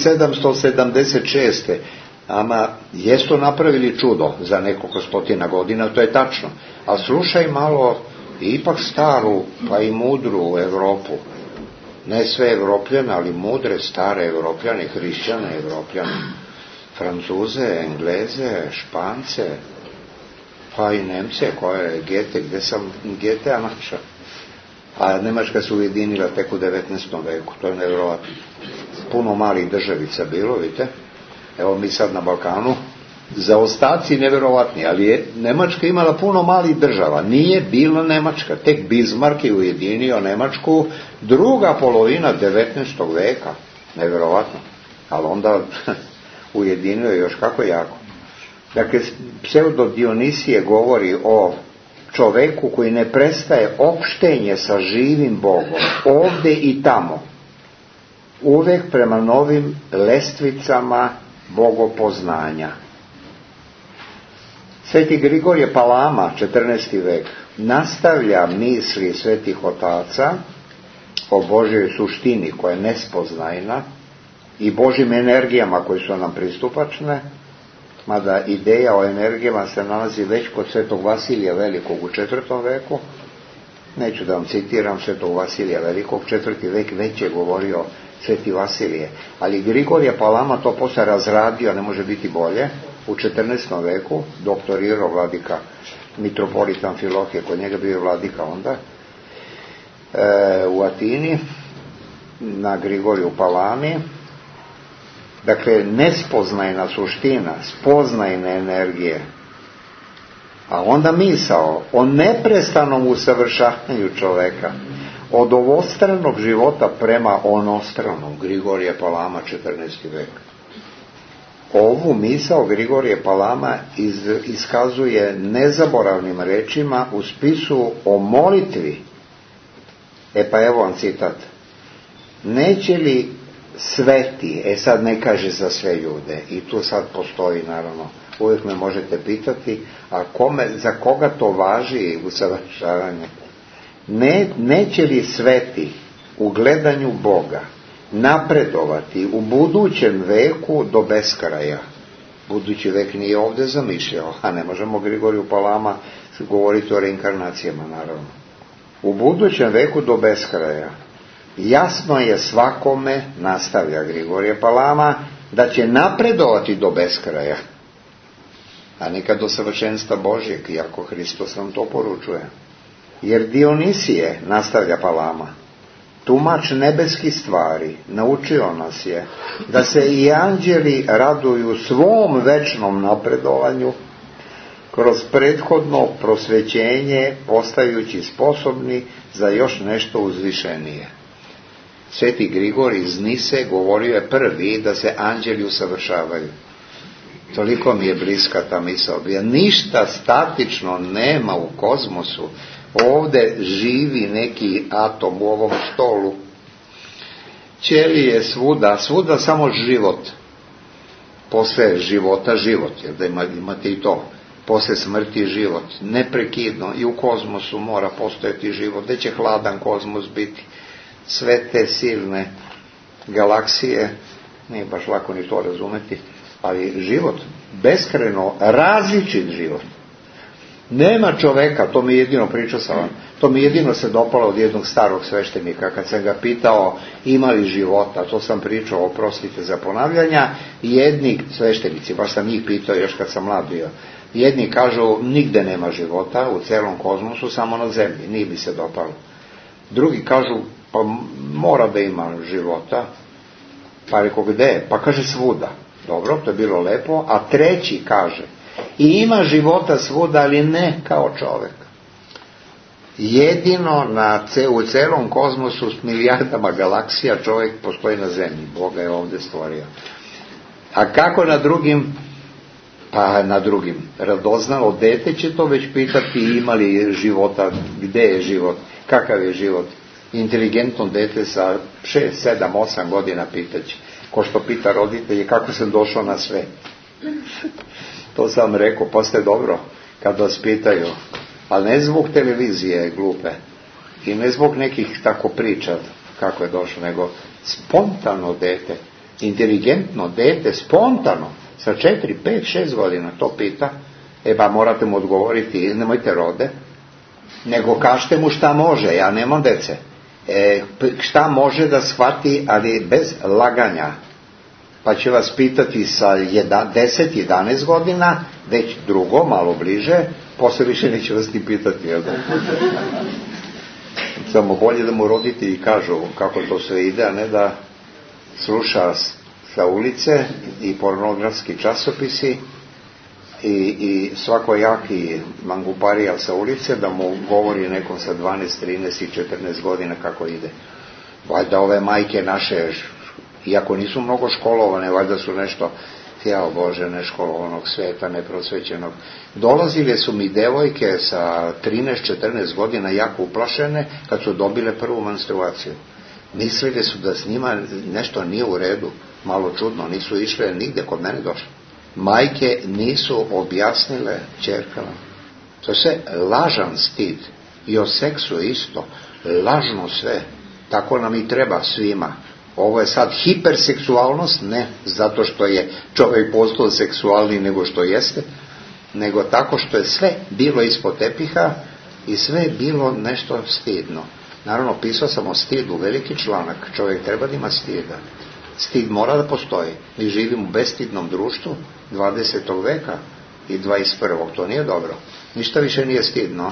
1776. ama jesu napravili čudo za nekoliko stotina godina, to je tačno, a slušaj malo ipak staru pa i mudru Evropu, ne sve Evropljane, ali mudre stare Evropljane, hrišćane Evropljane, Francuze, Engleze, Špance, pa i Nemce, koje je Gete, gde sam Getea našao. A Nemačka se ujedinila tek u 19. veku, to je nevjerovatno. Puno malih državica bilo, vidite. Evo mi sad na Balkanu, zaostaci nevjerovatni, ali je Nemačka imala puno malih država, nije bila Nemačka, tek Bismarck je ujedinio Nemačku, druga polovina 19. veka, nevjerovatno, ali onda ujedinio je još kako jako. Dakle, pseudo Dionisije govori o čoveku koji ne prestaje opštenje sa živim Bogom, ovde i tamo, uvek prema novim lestvicama bogopoznanja. Sveti Grigorije Palama, 14. vek, nastavlja misli svetih otaca o Božjoj suštini koja je nespoznajna i Božjim energijama koje su nam pristupačne, mada ideja o energijama se nalazi već kod svetog Vasilija Velikog u 4. veku. Neću da vam citiram svetog Vasilija Velikog, 4. vek već je govorio sveti Vasilije, ali Grigorije Palama to posle razradio, ne može biti bolje, u 14. veku, doktorirao vladika mitropolit Amfilohije, kod njega bio vladika onda, u Atini, na Grigoriju Palami. Dakle, nespoznajna suština, spoznajne energije, a onda misao o neprestanom usavršavanju čoveka, od ovostranog života prema onostranom, Grigorije Palama, 14. vek. Ovu misao Grigorije Palama iskazuje nezaboravnim rečima u spisu o molitvi. Pa evo vam citat. Neće li sveti, sad ne kaže za sve ljude, i tu sad postoji naravno, uvijek me možete pitati, a za koga to važi usavršavanje? Neće li sveti u gledanju Boga napredovati u budućem veku do beskraja? Budući vek nije ovdje zamišljao, a ne možemo Grigoriju Palama govoriti o reinkarnacijama, naravno. U budućem veku do beskraja jasno je svakome, nastavlja Grigorije Palama, da će napredovati do beskraja, a nikad do savršenstva Božjeg, iako Hristos nam to poručuje. Jer Dionisije, nastavlja Palama, tumač nebeskih stvari, naučio nas je da se i anđeli raduju svom večnom napredovanju kroz prethodno prosvećenje, postajući sposobni za još nešto uzvišenije. Sveti Grigor iz Nise govorio je prvi da se anđeli usavršavaju. Toliko mi je bliska ta misao. Ništa statično nema u kozmosu. Ovdje živi neki atom u ovom stolu. Ćelije svuda samo život. Posle života život, jer da imate i to. Posle smrti život. Neprekidno i u kozmosu mora postojati život. Gde će hladan kozmos biti? Sve te silne galaksije, nije baš lako ni to razumeti, ali život, beskrajno različit život. Nema čoveka, to mi jedino pričao sam vam, to mi jedino se dopalo od jednog starog sveštenika, kad sam ga pitao ima li života, to sam pričao, oprostite za ponavljanja, jedni sveštenici, baš sam njih pitao još kad sam mlad bio, jedni kažu nigde nema života u celom kozmosu, samo na zemlji, nije bi se dopalo. Drugi kažu pa mora da ima života, pa reko gde? Pa kaže svuda. Dobro, to je bilo lepo. A treći kaže i ima života svuda, ali ne kao čovek. Jedino u celom kozmosu s milijardama galaksija čovjek postoji na zemlji. Boga je ovdje stvorio. A kako na drugim? Pa na drugim. Radoznalo dete će to već pitati ima li života, gde je život, kakav je život. Inteligentno dete sa 6, 7, 8 godina pitaće. Ko što pita roditelji kako sam došao na sve. To sam rekao, pa ste dobro kad vas pitaju. Ali ne zbog televizije glupe i ne zbog nekih tako priča kako je došao, nego spontano dete, inteligentno dete, spontano, sa 4, 5, 6 godina to pita. Pa morate mu odgovoriti, nemojte rode, nego kažete mu šta može, ja nemam dece. Šta može da shvati, ali bez laganja. Pa će vas pitati sa 10, 11 godina, već drugo, malo bliže, posle više neće vas ni pitati, jel da? Samo bolje da mu roditelji kažu kako to sve ide, a ne da sluša sa ulice i pornografski časopisi i svakojaki manguparija sa ulice da mu govori nekom sa 12, 13 i 14 godina kako ide. Valjda ove majke naše, iako nisu mnogo školovane, valjda su nešto jao Bože, neškolovanog sveta, neprosvećenog. Dolazile su mi devojke sa 13-14 godina jako uplašene kad su dobile prvu menstruaciju. Mislili su da s njima nešto nije u redu, malo čudno, nisu išle nigde, kod mene došle. Majke nisu objasnile ćerkama. To je sve lažan stid. I o seksu isto, lažno sve. Tako nam i treba svima. Ovo je sad hiperseksualnost, ne zato što je čovjek postao seksualniji nego što jeste, nego tako što je sve bilo ispod tepiha i sve je bilo nešto stidno. Naravno, pisao sam o stidu, veliki članak, čovjek treba da ima stida. Stid mora da postoji. Mi živimo u bestidnom društvu 20. veka i 21. To nije dobro. Ništa više nije stidno.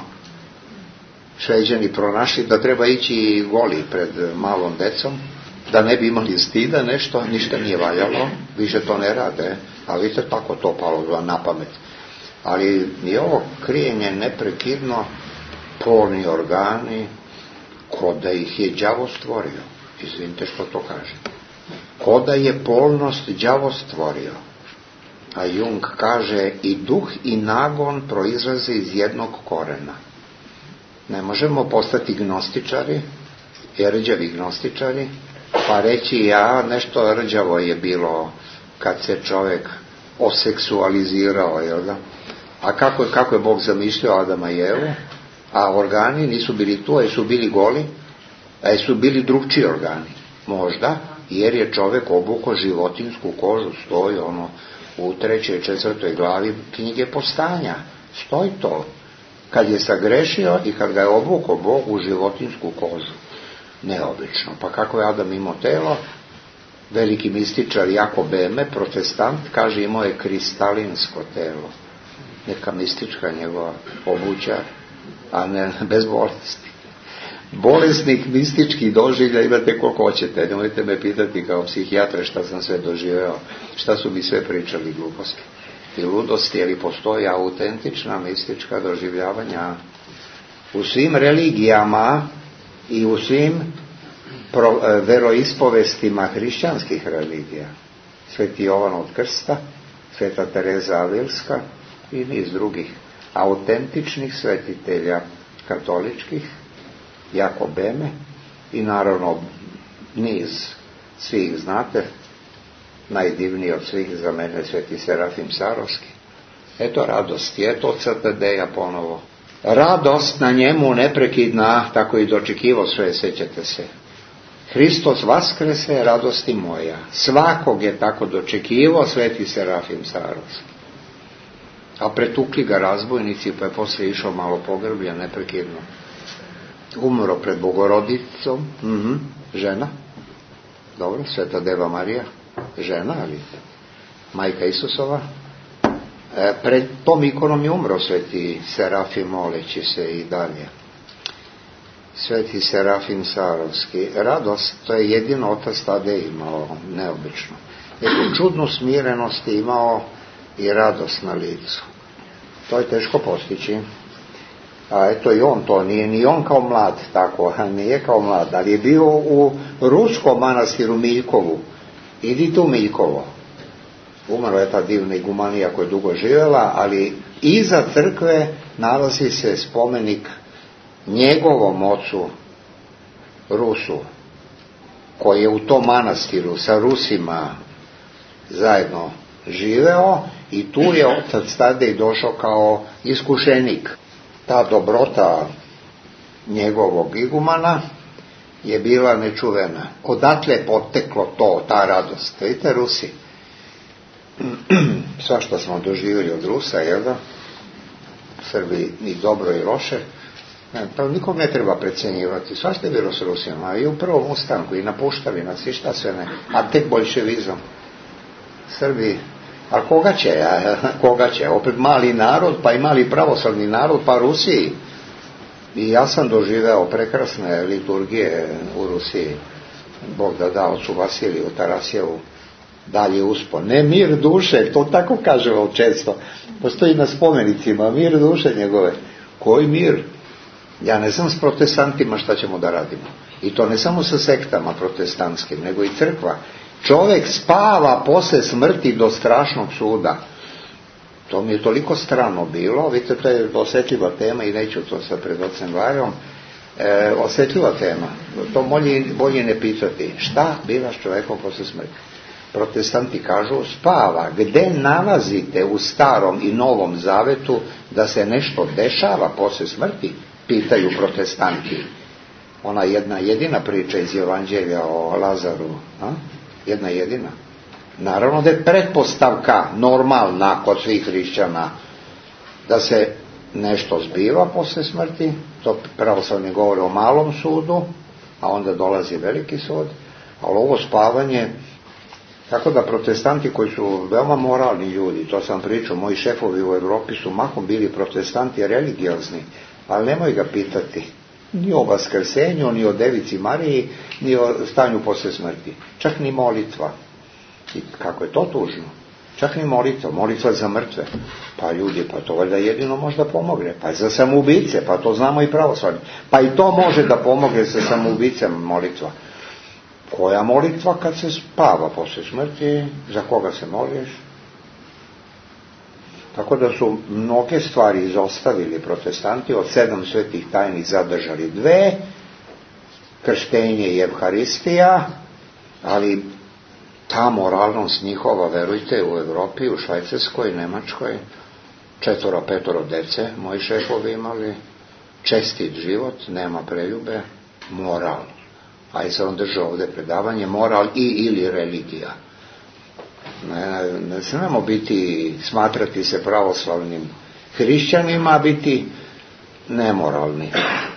Šveđani pronašli da treba ići goli pred malom decom, da ne bi imali stida nešto, ništa nije valjalo, više to ne rade, a vidite tako to palo na pamet. Ali je ovo krijenje neprekidno, polni organi, ko da ih je đavo stvorio. Izvinite što to kaže. Ko da je polnost đavo stvorio. A Jung kaže i duh i nagon proizlaze iz jednog korena. Ne možemo postati gnostičari, rđavi gnostičari, pa reći ja nešto rđavo je bilo kad se čovjek oseksualizirao, jel da? A kako je Bog zamišljao Adama i Evu? A organi nisu bili tu, a su bili goli, a su bili drugčiji organi. Možda, jer je čovjek obukao životinsku kožu, stoji ono u 3. i 4. glavi knjige Postanja. Stoji to. Kad je sagrešio i kad ga je obukao Bog u životinsku kožu. Neobično. Pa kako je Adam imao telo? Veliki mističar Jakob Böhme, protestant, kaže imao je kristalinsko telo. Neka mistička njegova obuća, a ne bez bolesti. Bolesnih mističkih doživlja imate koliko hoćete. Nemojte me pitati kao psihijatra šta sam sve doživeo, šta su mi sve pričali gluposti i ludosti, jer postoji autentična mistička doživljavanja u svim religijama i u svim veroispovestima hrišćanskih religija. Sveti Jovan od Krsta, Sveta Tereza Avilska i niz drugih autentičnih svetitelja katoličkih, Jakob Böhme i naravno niz svih znate, najdivniji od svih za mene Sveti Serafim Sarovski. Eto radosti, eto crtedeja ponovo. Radost na njemu neprekidna, tako i dočekivo sve, sećate se. Hristos vaskrese, radosti moja. Svakog je tako dočekivo Sveti Serafim Sarovski. A pretukli ga razbojnici, pa je poslije išao malo pogrbljen, neprekidno. Umro pred Bogorodicom, žena, dobro, Sveta Deva Marija, žena, ali majka Isusova. Pred tom ikonom je umro Sveti Serafim, moleći se i dalje. Sveti Serafim Sarovski. Radost, to je jedino otac Tadej imao, neobično. Neku čudnu smirenost je imao i radost na licu. To je teško postići. A eto i on to, nije ni on kao mlad tako, nije kao mlad, ali je bio u ruskom manastiru Miljkovu. Idite u Miljkovo. Umrla je ta divna igumanija koja je dugo živjela, ali iza crkve nalazi se spomenik njegovom ocu Rusu, koji je u tom manastiru sa Rusima zajedno živeo i tu je otac Tadej došao kao iskušenik. Ta dobrota njegovog igumana je bila nečuvena. Odatle je poteklo to, ta radost. Vidite, Rusi, svašta smo doživjeli od Rusa, jel da? Srbi i dobro i loše. Pa nikom ne treba precjenjivati. Svašta je bilo s Rusima. I u prvom ustanku i napuštali nas i šta sve ne. A tek boljševizam. Srbi, a koga će? Opet mali narod, pa i mali pravoslavni narod, pa Rusiji. I ja sam doživeo prekrasne liturgije u Rusiji. Bog da da ocu Vasiliju Tarasjevu dalje uspon. Ne mir duše, to tako kažemo često. Postoji na spomenicima, mir duše njegove. Koji mir? Ja ne znam s protestantima šta ćemo da radimo. I to ne samo sa sektama protestantskim, nego i crkva. čovjek spava posle smrti do strašnog suda. To mi je toliko strano bilo, vidite, to je osjetljiva tema i neću to sad pred ocem Valjom, osjetljiva tema, to bolje ne pitati. Šta biva s čovjekom posle smrti? Protestanti kažu spava. Gde nalazite u Starom i Novom Zavetu da se nešto dešava posle smrti? Pitaju protestanti. Ona jedna jedina priča iz Evanđelja o Lazaru, jedna jedina. Naravno da je pretpostavka normalna kod svih hrišćana da se nešto zbiva posle smrti. To pravoslavni govore o malom sudu, a onda dolazi veliki sud. Ali ovo spavanje, tako da protestanti koji su veoma moralni ljudi, to sam pričao, moji šefovi u Evropi su mahom bili protestanti religiozni, ali nemoj ga pitati ni o vaskrsenju, ni o Devici Mariji, ni o stanju posle smrti. Čak ni molitva. I kako je to tužno? Čak ni molitva za mrtve. Pa ljudi, pa to valjda jedino možda pomogne. Pa za samoubice, pa to znamo i pravoslavni. Pa i to može da pomogne sa samoubicama molitva. Koja molitva kad se spava posle smrti? Za koga se moliš? Tako da su mnoge stvari izostavili protestanti, od 7 svetih tajni zadržali 2, krštenje i evharistija, ali ta moralnost njihova, verujte, u Evropi, u Švajcarskoj, Nemačkoj, 4-5 dece, moji šefovi imali, čestit život, nema preljube, moral. A i se on držao ovdje predavanje, moral ili religija. Ne smemo smatrati se pravoslavnim hrišćanima, biti nemoralni.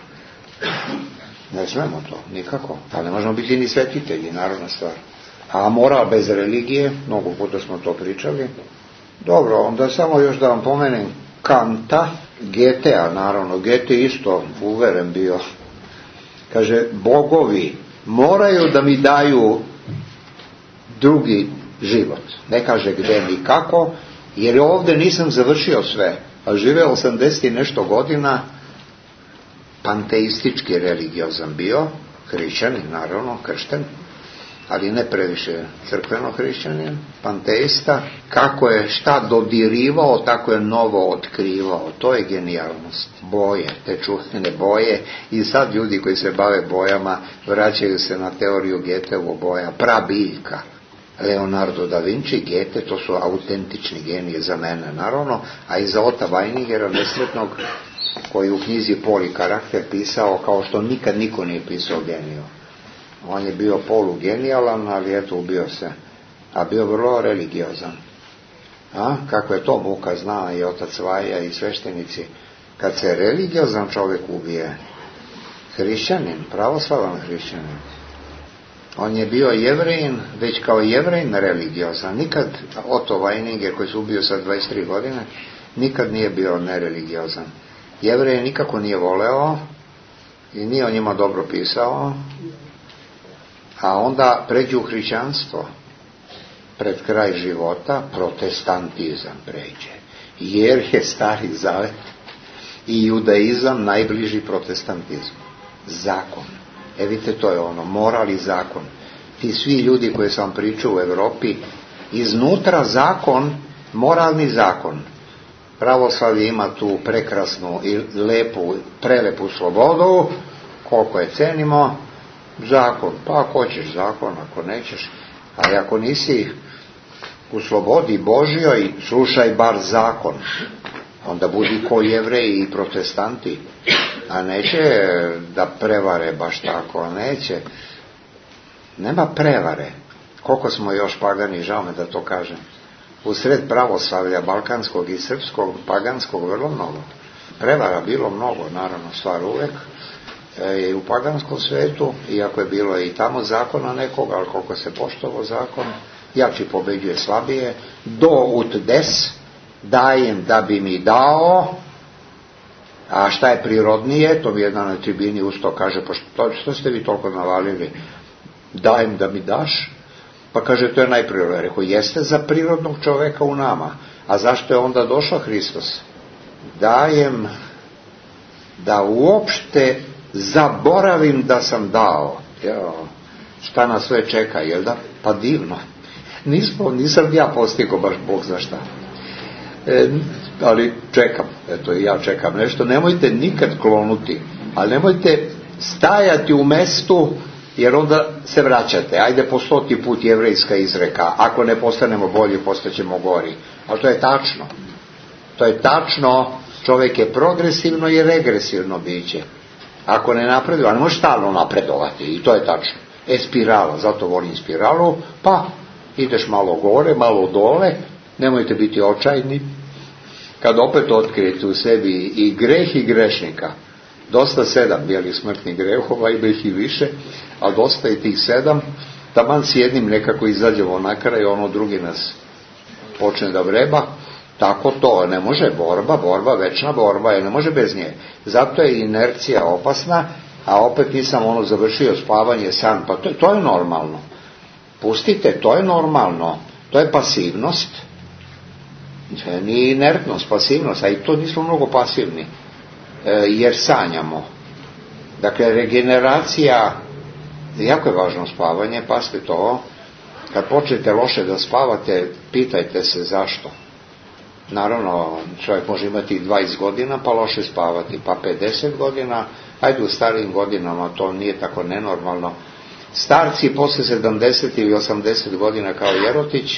Ne smemo to, nikako. Ali ne možemo biti ni svetitelji, narodna stvar. A moral bez religije, mnogo puta smo to pričali. Dobro, onda samo još da vam pomenem Kanta, Goethea, naravno, Goethe isto uveren bio. Kaže, bogovi moraju da mi daju drugi život. Ne kaže gde ni kako, jer ovdje nisam završio sve. A živeo 80 i nešto godina, panteistički religiozan bio, hrišćanin, naravno, kršten, ali ne previše crkveno hrišćanin, panteista. Kako je šta dodirivao, tako je novo otkrivao. To je genijalnost. Boje, te čuvene boje. I sad ljudi koji se bave bojama vraćaju se na teoriju Goetheovog boja, prabiljka. Leonardo da Vinci, Goethe, to su autentični genije za mene, naravno, a i za Ota Weiningera, nesretnog, koji u knjizi Pol i karakter pisao kao što nikad niko nije pisao geniju. On je bio polugenijalan, ali eto, ubio se. A bio vrlo religiozan. Kako je to muka, zna i otac Vaja i sveštenici. Kad se religiozan čovjek ubije, hrišćanin, pravoslavan hrišćanin, on je bio Jevrejin, već kao Jevrejin religiozan. Nikad Otto Weininger, koji se ubio sa 23 godine, nikad nije bio nereligiozan. Jevreje nikako nije voleo i nije o njima dobro pisao, a onda pređu u hrišćanstvo. Pred kraj života protestantizam pređe, jer je Stari Zavet i judaizam najbliži protestantizmu. Zakon. Vidite, to je ono, moral i zakon. Ti svi ljudi koji sam pričao u Evropi, iznutra zakon, moralni zakon. Pravoslavlje ima tu prekrasnu i prelepu slobodu, koliko je cenimo, zakon. Pa ako hoćeš zakon, ako nećeš, ali ako nisi u slobodi Božjoj, slušaj bar zakon. Onda budi ko Jevreji i protestanti, a neće da prevare baš tako, neće. Nema prevare. Koliko smo još pagani, žao me da to kažem. U sred pravoslavlja balkanskog i srpskog, paganskog, vrlo mnogo. Prevara bilo mnogo, naravno, stvar uvek. I u paganskom svetu, iako je bilo i tamo zakona nekoga, ali koliko se poštovao zakon, jači pobeđuje slabije, do ut des, dajem da bi mi dao, a šta je prirodnije, to mi jedna na tribini usto kaže, pa što ste vi toliko navalili, dajem da mi daš, pa kaže to je najprirodnije. Rekao, jeste za prirodnog čoveka u nama, a zašto je onda došao Hristos? Dajem da uopšte zaboravim da sam dao. šta nas sve čeka, jel da? Pa divno. Nisam ja postigao baš Bog za šta. Ali čekam, eto i ja čekam nešto. Nemojte nikad klonuti, ali nemojte stajati u mestu, jer onda se vraćate. Ajde po 100. put jevrejska izreka, ako ne postanemo bolji, postaćemo gori. Ali to je tačno. To je tačno, čovjek je progresivno i regresivno biće. Ako ne napreduje, a ne može stalno napredovati, i to je tačno. Spirala, zato volim spiralu, pa ideš malo gore, malo dole, nemojte biti očajni. Kad opet otkrijete u sebi i greh i grešnika, dosta 7 bijelih smrtnih grehova, ima ih i više, a dosta i tih 7, taman s jednim nekako izađemo na kraj, ono drugi nas počne da vreba. Tako to, ne može borba, večna borba, ne može bez nje. Zato je inercija opasna, a opet nisam završio spavanje, san, pa to je normalno. Pustite, to je normalno, to je pasivnost. Nije inertnost, pasivnost, a i to nismo mnogo pasivni, jer sanjamo. Dakle, regeneracija, jako je važno spavanje, pazite to, kad počnete loše da spavate, pitajte se zašto. Naravno, čovjek može imati 20 godina pa loše spavati, pa 50 godina, ajde u starijim godinama, to nije tako nenormalno. Starci posle 70 ili 80 godina kao Jerotić,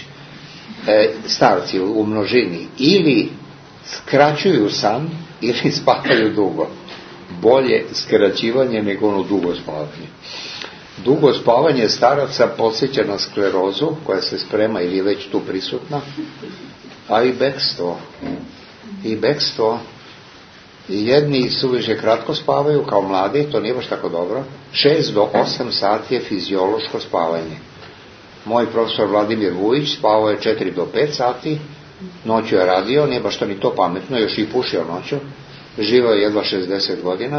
starci u množini, ili skraćuju san ili spavaju dugo. Bolje skraćivanje nego ono dugo spavanje. Dugo spavanje staraca podsjeća na sklerozu koja se sprema ili je već tu prisutna, a i bekstvo. I jedni suviše kratko spavaju kao mladi, to nije baš tako dobro. 6 do 8 sati je fiziološko spavanje. Moj profesor Vladimir Vujić spavao je 4 do 5 sati, noću je radio, nije baš to ni to pametno, još i pušio noću, živao je jedva 60 godina.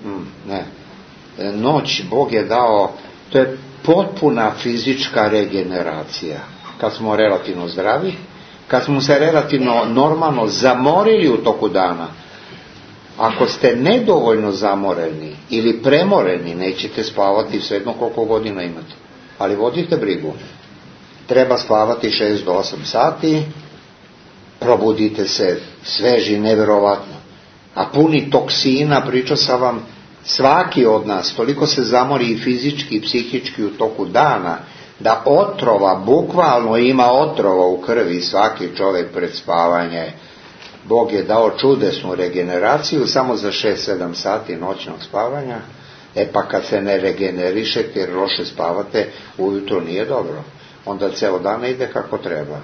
Noć Bog je dao, to je potpuna fizička regeneracija. Kad smo relativno zdravi, kad smo se relativno normalno zamorili u toku dana. Ako ste nedovoljno zamoreni ili premoreni, nećete spavati svejedno koliko godina imate. Ali vodite brigu. Treba spavati 6 do 8 sati, probudite se sveži, nevjerovatno. A puni toksina, pričao sam vam, svaki od nas toliko se zamori i fizički i psihički u toku dana, da otrova, bukvalno ima otrova u krvi svaki čovjek pred spavanje. Bog je dao čudesnu regeneraciju samo za 6-7 sati noćnog spavanja. Pa kad se ne regenerišete jer loše spavate, ujutro nije dobro. Onda ceo dan ide kako treba.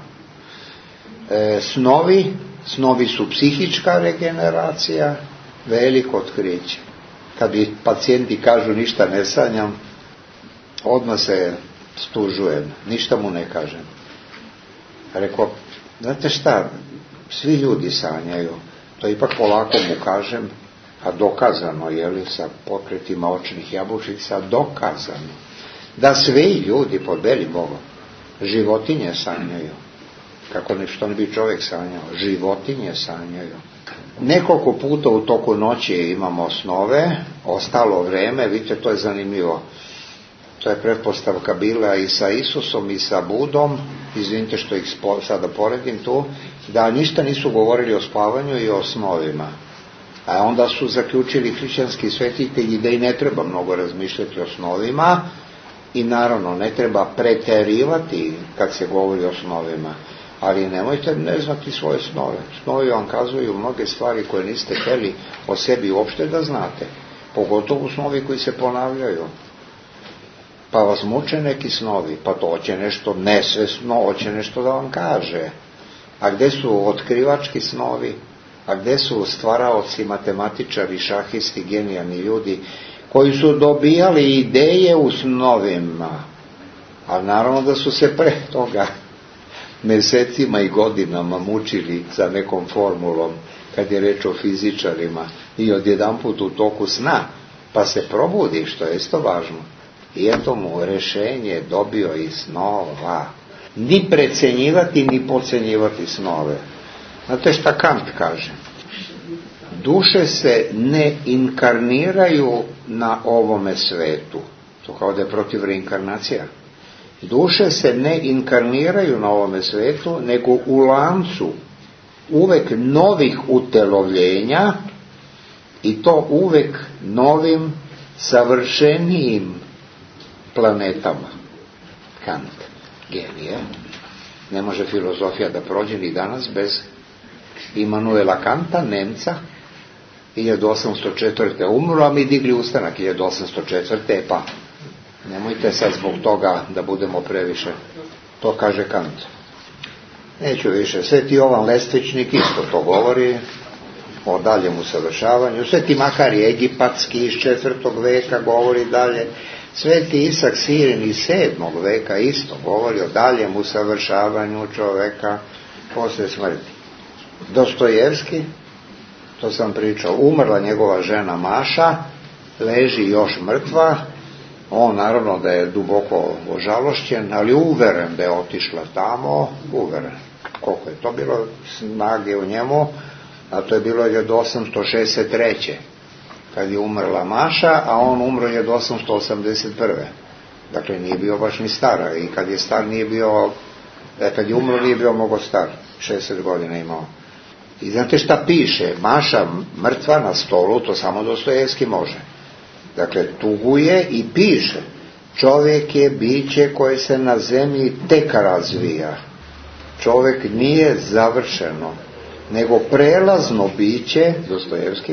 Snovi su psihička regeneracija, veliko otkriće. Kad bi pacijenti kažu ništa ne sanjam, odmah se stužujem, ništa mu ne kažem. Rekao, znate šta, svi ljudi sanjaju, to ipak polako mu kažem, a dokazano, sa pokretima očnih jabučica, dokazano, da svi ljudi pod belim Bogom, životinje sanjaju. Kako što ne bi čovjek sanjao, životinje sanjaju. Nekoliko puta u toku noći imamo snove, ostalo vreme, vidite, to je zanimljivo. To je pretpostavka bila i sa Isusom i sa Budom, izvinite što ih sada poredim tu, da ništa nisu govorili o spavanju i o snovima. A onda su zaključili hrišćanski svetitelji da i ne treba mnogo razmišljati o snovima i naravno ne treba preterivati kad se govori o snovima. Ali nemojte ne znati svoje snove. Snovi vam kazuju mnoge stvari koje niste htjeli o sebi uopšte da znate. Pogotovo snovi koji se ponavljaju. Pa vas muče neki snovi, pa to hoće nešto nesvesno, hoće nešto da vam kaže. A gde su otkrivački snovi? A gde su stvaraoci, matematičari, šahisti, genijalni ljudi koji su dobijali ideje u snovima? A naravno da su se pre toga mesecima i godinama mučili za nekom formulom kad je reč o fizičarima i odjedanput u toku sna pa se probudi, što je isto važno. I eto mu rešenje dobio iz snova. Ni precenjivati, ni podcenjivati snove. Znate šta Kant kaže? Duše se ne inkarniraju na ovome svetu. To kao da je protiv reinkarnacija. Duše se ne inkarniraju na ovome svetu, nego u lancu uvek novih utelovljenja, i to uvek novim, savršenijim planetama. Kant, genije. Ne može filozofija da prođe ni danas bez Immanuela Kanta, Nemca. 1804. umro, a mi digli ustanak 1804. Pa nemojte sad zbog toga da budemo previše. To kaže Kant. Neću više. Sveti Jovan Lestvičnik isto to govori o daljem usavršavanju. Sveti Makari Egipatski iz 4. veka govori dalje. Sveti Isak Sirin iz 7. veka isto govori o daljem usavršavanju čoveka posle smrti. Dostojevski, to sam pričao, umrla njegova žena Maša, leži još mrtva, on naravno da je duboko ožalošćen, ali uveren da je otišla tamo, uveren. Koliko je to bilo snage u njemu, a to je bilo 1863. kad je umrla Maša, a on umro 1881. Dakle, nije bio baš ni stara, i kad je star nije bio, kad je umro nije bio mnogo star, 60 godina imao. I znate šta piše? Maša mrtva na stolu, to samo Dostojevski može. Dakle, tuguje i piše: čovjek je biće koje se na zemlji tek razvija. Čovjek nije završeno, nego prelazno biće, Dostojevski,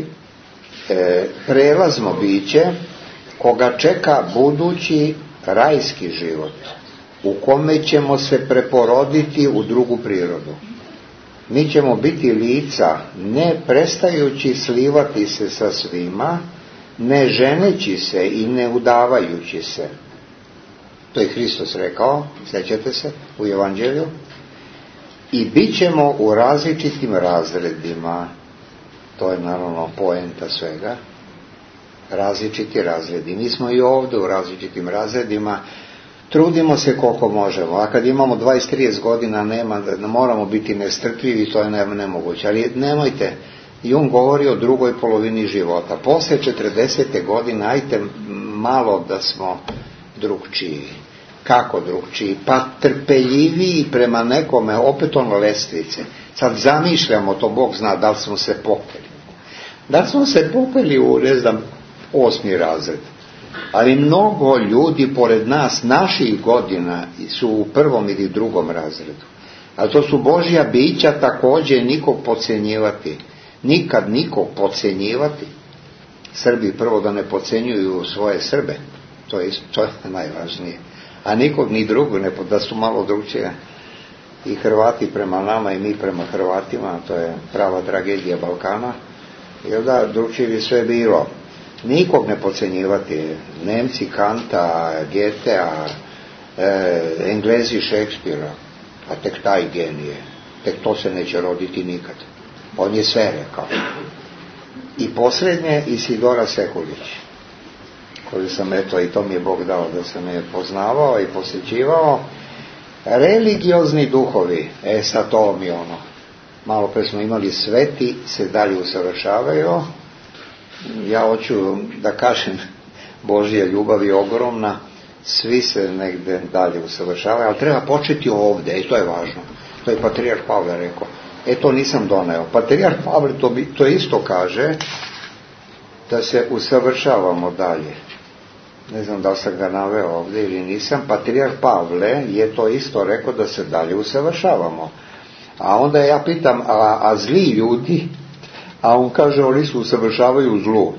prelazno biće koga čeka budući rajski život, u kome ćemo se preporoditi u drugu prirodu. Mi ćemo biti lica ne prestajući slivati se sa svima, ne ženeći se i ne udavajući se. To je Hristos rekao, sjećate se, u Evanđelju. I bit ćemo u različitim razredima. To je naravno poenta svega. Različiti razredi. Mi smo i ovdje u različitim razredima. Trudimo se koliko možemo, a kad imamo 20-30 godina moramo biti nestrpljivi, to je nemoguće. Ali nemojte, Jung govori o drugoj polovini života. Posle 40. godine, ajte malo da smo drugčiji. Kako drugčiji? Pa trpeljiviji prema nekome, opet ono lestvice. Sad zamišljamo, to Bog zna, da li smo se popeli. Da li smo se popeli u, 8. razred. Ali mnogo ljudi pored nas, naših godina, su u 1. ili 2. razredu. A to su Božja bića, također nikog podcenjivati. Nikad nikog podcenjivati. Srbi prvo da ne podcenjuju svoje Srbe. To je najvažnije. A nikog ni drugog, da su malo drugčije. I Hrvati prema nama i mi prema Hrvatima, to je prava tragedija Balkana. Jer da, drugčije bi sve bilo. Nikog ne podcenjivati. Nemci Kanta, Goethea, Englezi Šekspira, a tek taj genije. Tek to se neće roditi nikad. On je sve rekao. I posljednje Isidora Sekulić, koju sam, eto, i to mi je Bog dao da sam je poznavao i posjećivao. Religiozni duhovi, sad to mi ono, malo pre smo imali, sveti se dalje usavršavaju. Ja hoću da kažem, Božja ljubav je ogromna, svi se negde dalje usavršavaju, ali treba početi ovdje, i to je važno. To je patrijarh Pavle rekao. To nisam doneo. Patrijarh Pavle to isto kaže, da se usavršavamo dalje. Ne znam da li sam ga naveo ovdje ili nisam. Patrijarh Pavle je to isto rekao, da se dalje usavršavamo. A onda ja pitam, a zli ljudi, a on kaže, oni se usavršavaju u zlu.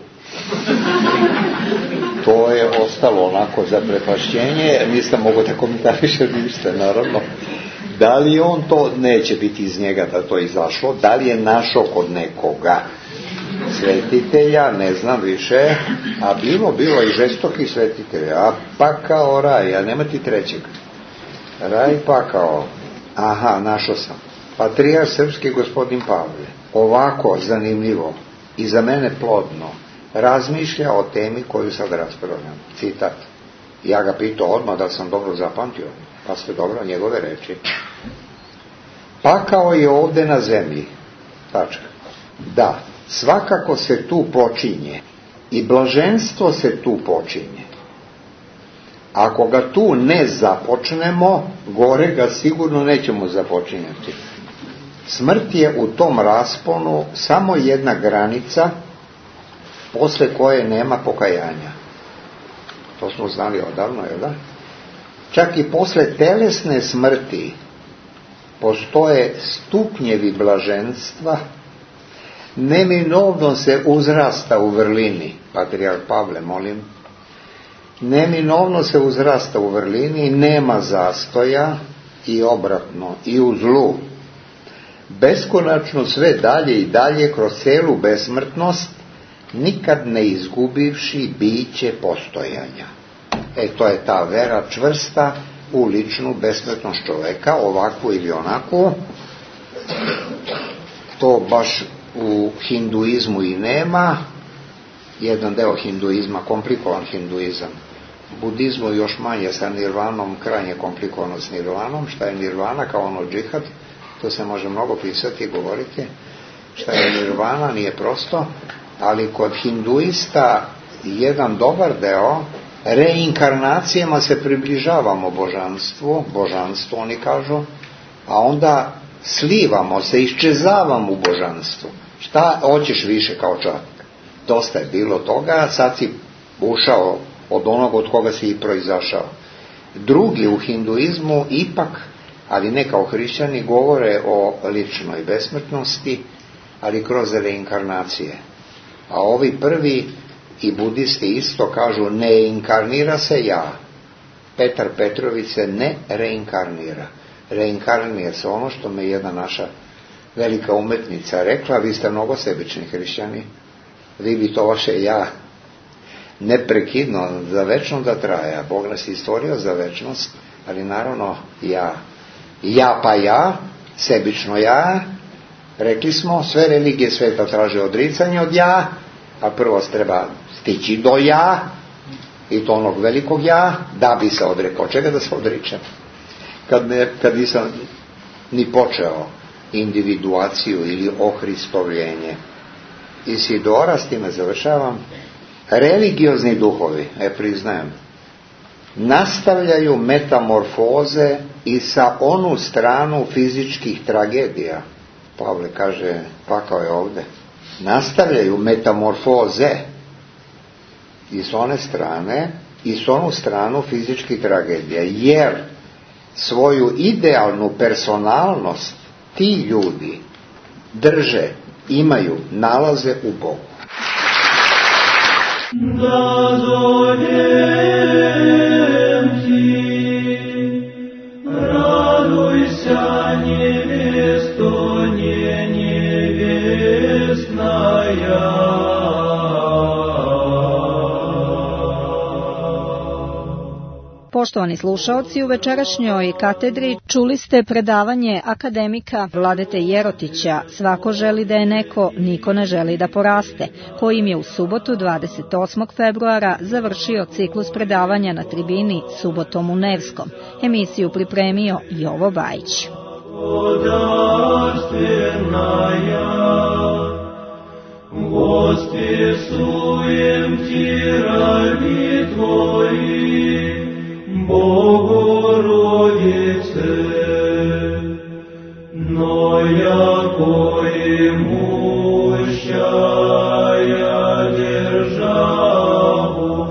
To je ostalo onako za prepašćenje, nisam mogu da komentarišem ništa, naravno. Da li on to, neće biti iz njega da to izašlo, da li je našao kod nekoga svetitelja, ne znam više, a bilo i žestoki svetitelja, a pakao raj, a nema ti trećeg. Raj pakao, aha, našao sam. Patrijarh srpski gospodin Pavle, ovako zanimljivo i za mene plodno, razmišlja o temi koju sad raspravljam. Citat. Ja ga pitao odmah da sam dobro zapamtio, pa ste dobro njegove reči. Pakao je ovdje na zemlji. Tačka. Da, svakako se tu počinje i blaženstvo se tu počinje. Ako ga tu ne započnemo, gore ga sigurno nećemo započinjati. Smrt je u tom rasponu samo jedna granica posle koje nema pokajanja. To smo znali odavno, jel da? Čak i posle telesne smrti postoje stupnjevi blaženstva, neminovno se uzrasta u vrlini, patrijarh Pavle, molim, neminovno se uzrasta u vrlini, nema zastoja i obratno, i u zlu. Beskonačno sve dalje i dalje kroz celu besmrtnost, nikad ne izgubivši biće postojanja. To je ta vera čvrsta u ličnu besmrtnost čoveka, ovakvu ili onakvu. To baš u hinduizmu i nema. Jedan deo hinduizma, komplikovan hinduizam. Budizmu još manje, sa nirvanom, krajnje komplikovano s nirvanom. Šta je nirvana? Kao ono džihad. To se može mnogo pisati i govoriti. Šta je nirvana? Nije prosto. Ali kod hinduista jedan dobar deo, reinkarnacijama se približavamo božanstvu oni kažu, a onda slivamo se, iščezavamo u božanstvu. Šta hoćeš više kao čovjek? Dosta je bilo toga, sad si ušao od onog od koga si i proizašao. Drugi u hinduizmu ipak, ali ne kao hrišćani, govore o ličnoj besmrtnosti, ali kroz reinkarnacije. A ovi prvi i budisti isto kažu, ne inkarnira se ja. Petar Petrović se ne reinkarnira. Reinkarnira se ono što me jedna naša velika umetnica rekla, vi ste mnogo sebični hrišćani, vi bi to vaše ja neprekidno za večno da traja. Bog nas je stvorio za večnost, ali naravno ja pa ja, sebično ja. Rekli smo, sve religije sveta traže odricanje od ja, a prvo treba stići do ja, i to onog velikog ja, da bi se odrekao. Čega da se odričem? Kad nisam ni počeo individuaciju ili ohristovljenje. Isidora, s time završavam, religiozni duhovi, priznajem, nastavljaju metamorfoze i sa onu stranu fizičkih tragedija. Pavle kaže, pakao je ovde. Nastavljaju metamorfoze i s one strane i s onu stranu fizičkih tragedija, jer svoju idealnu personalnost ti ljudi drže, imaju, nalaze u Bogu. Da zovem ti, radujся, невесто не невестная. Poštovani slušaoci, u večerašnjoj katedri čuli ste predavanje akademika Vladete Jerotića Svako želi da je neko, niko ne želi da poraste, kojim je u subotu 28. februara završio ciklus predavanja na tribini Subotom u Nevskom. Emisiju pripremio Jovo Bajić. Воскресуем ти ради Твои, Богородице, но яко имущая державу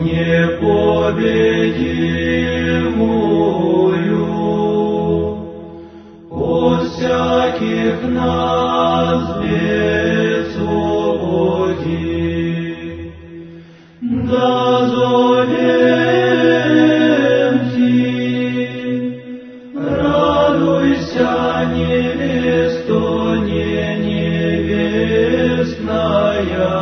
непобедимую, от всяких нас освободи, да зовем ти, радуйся, невесто не невестная.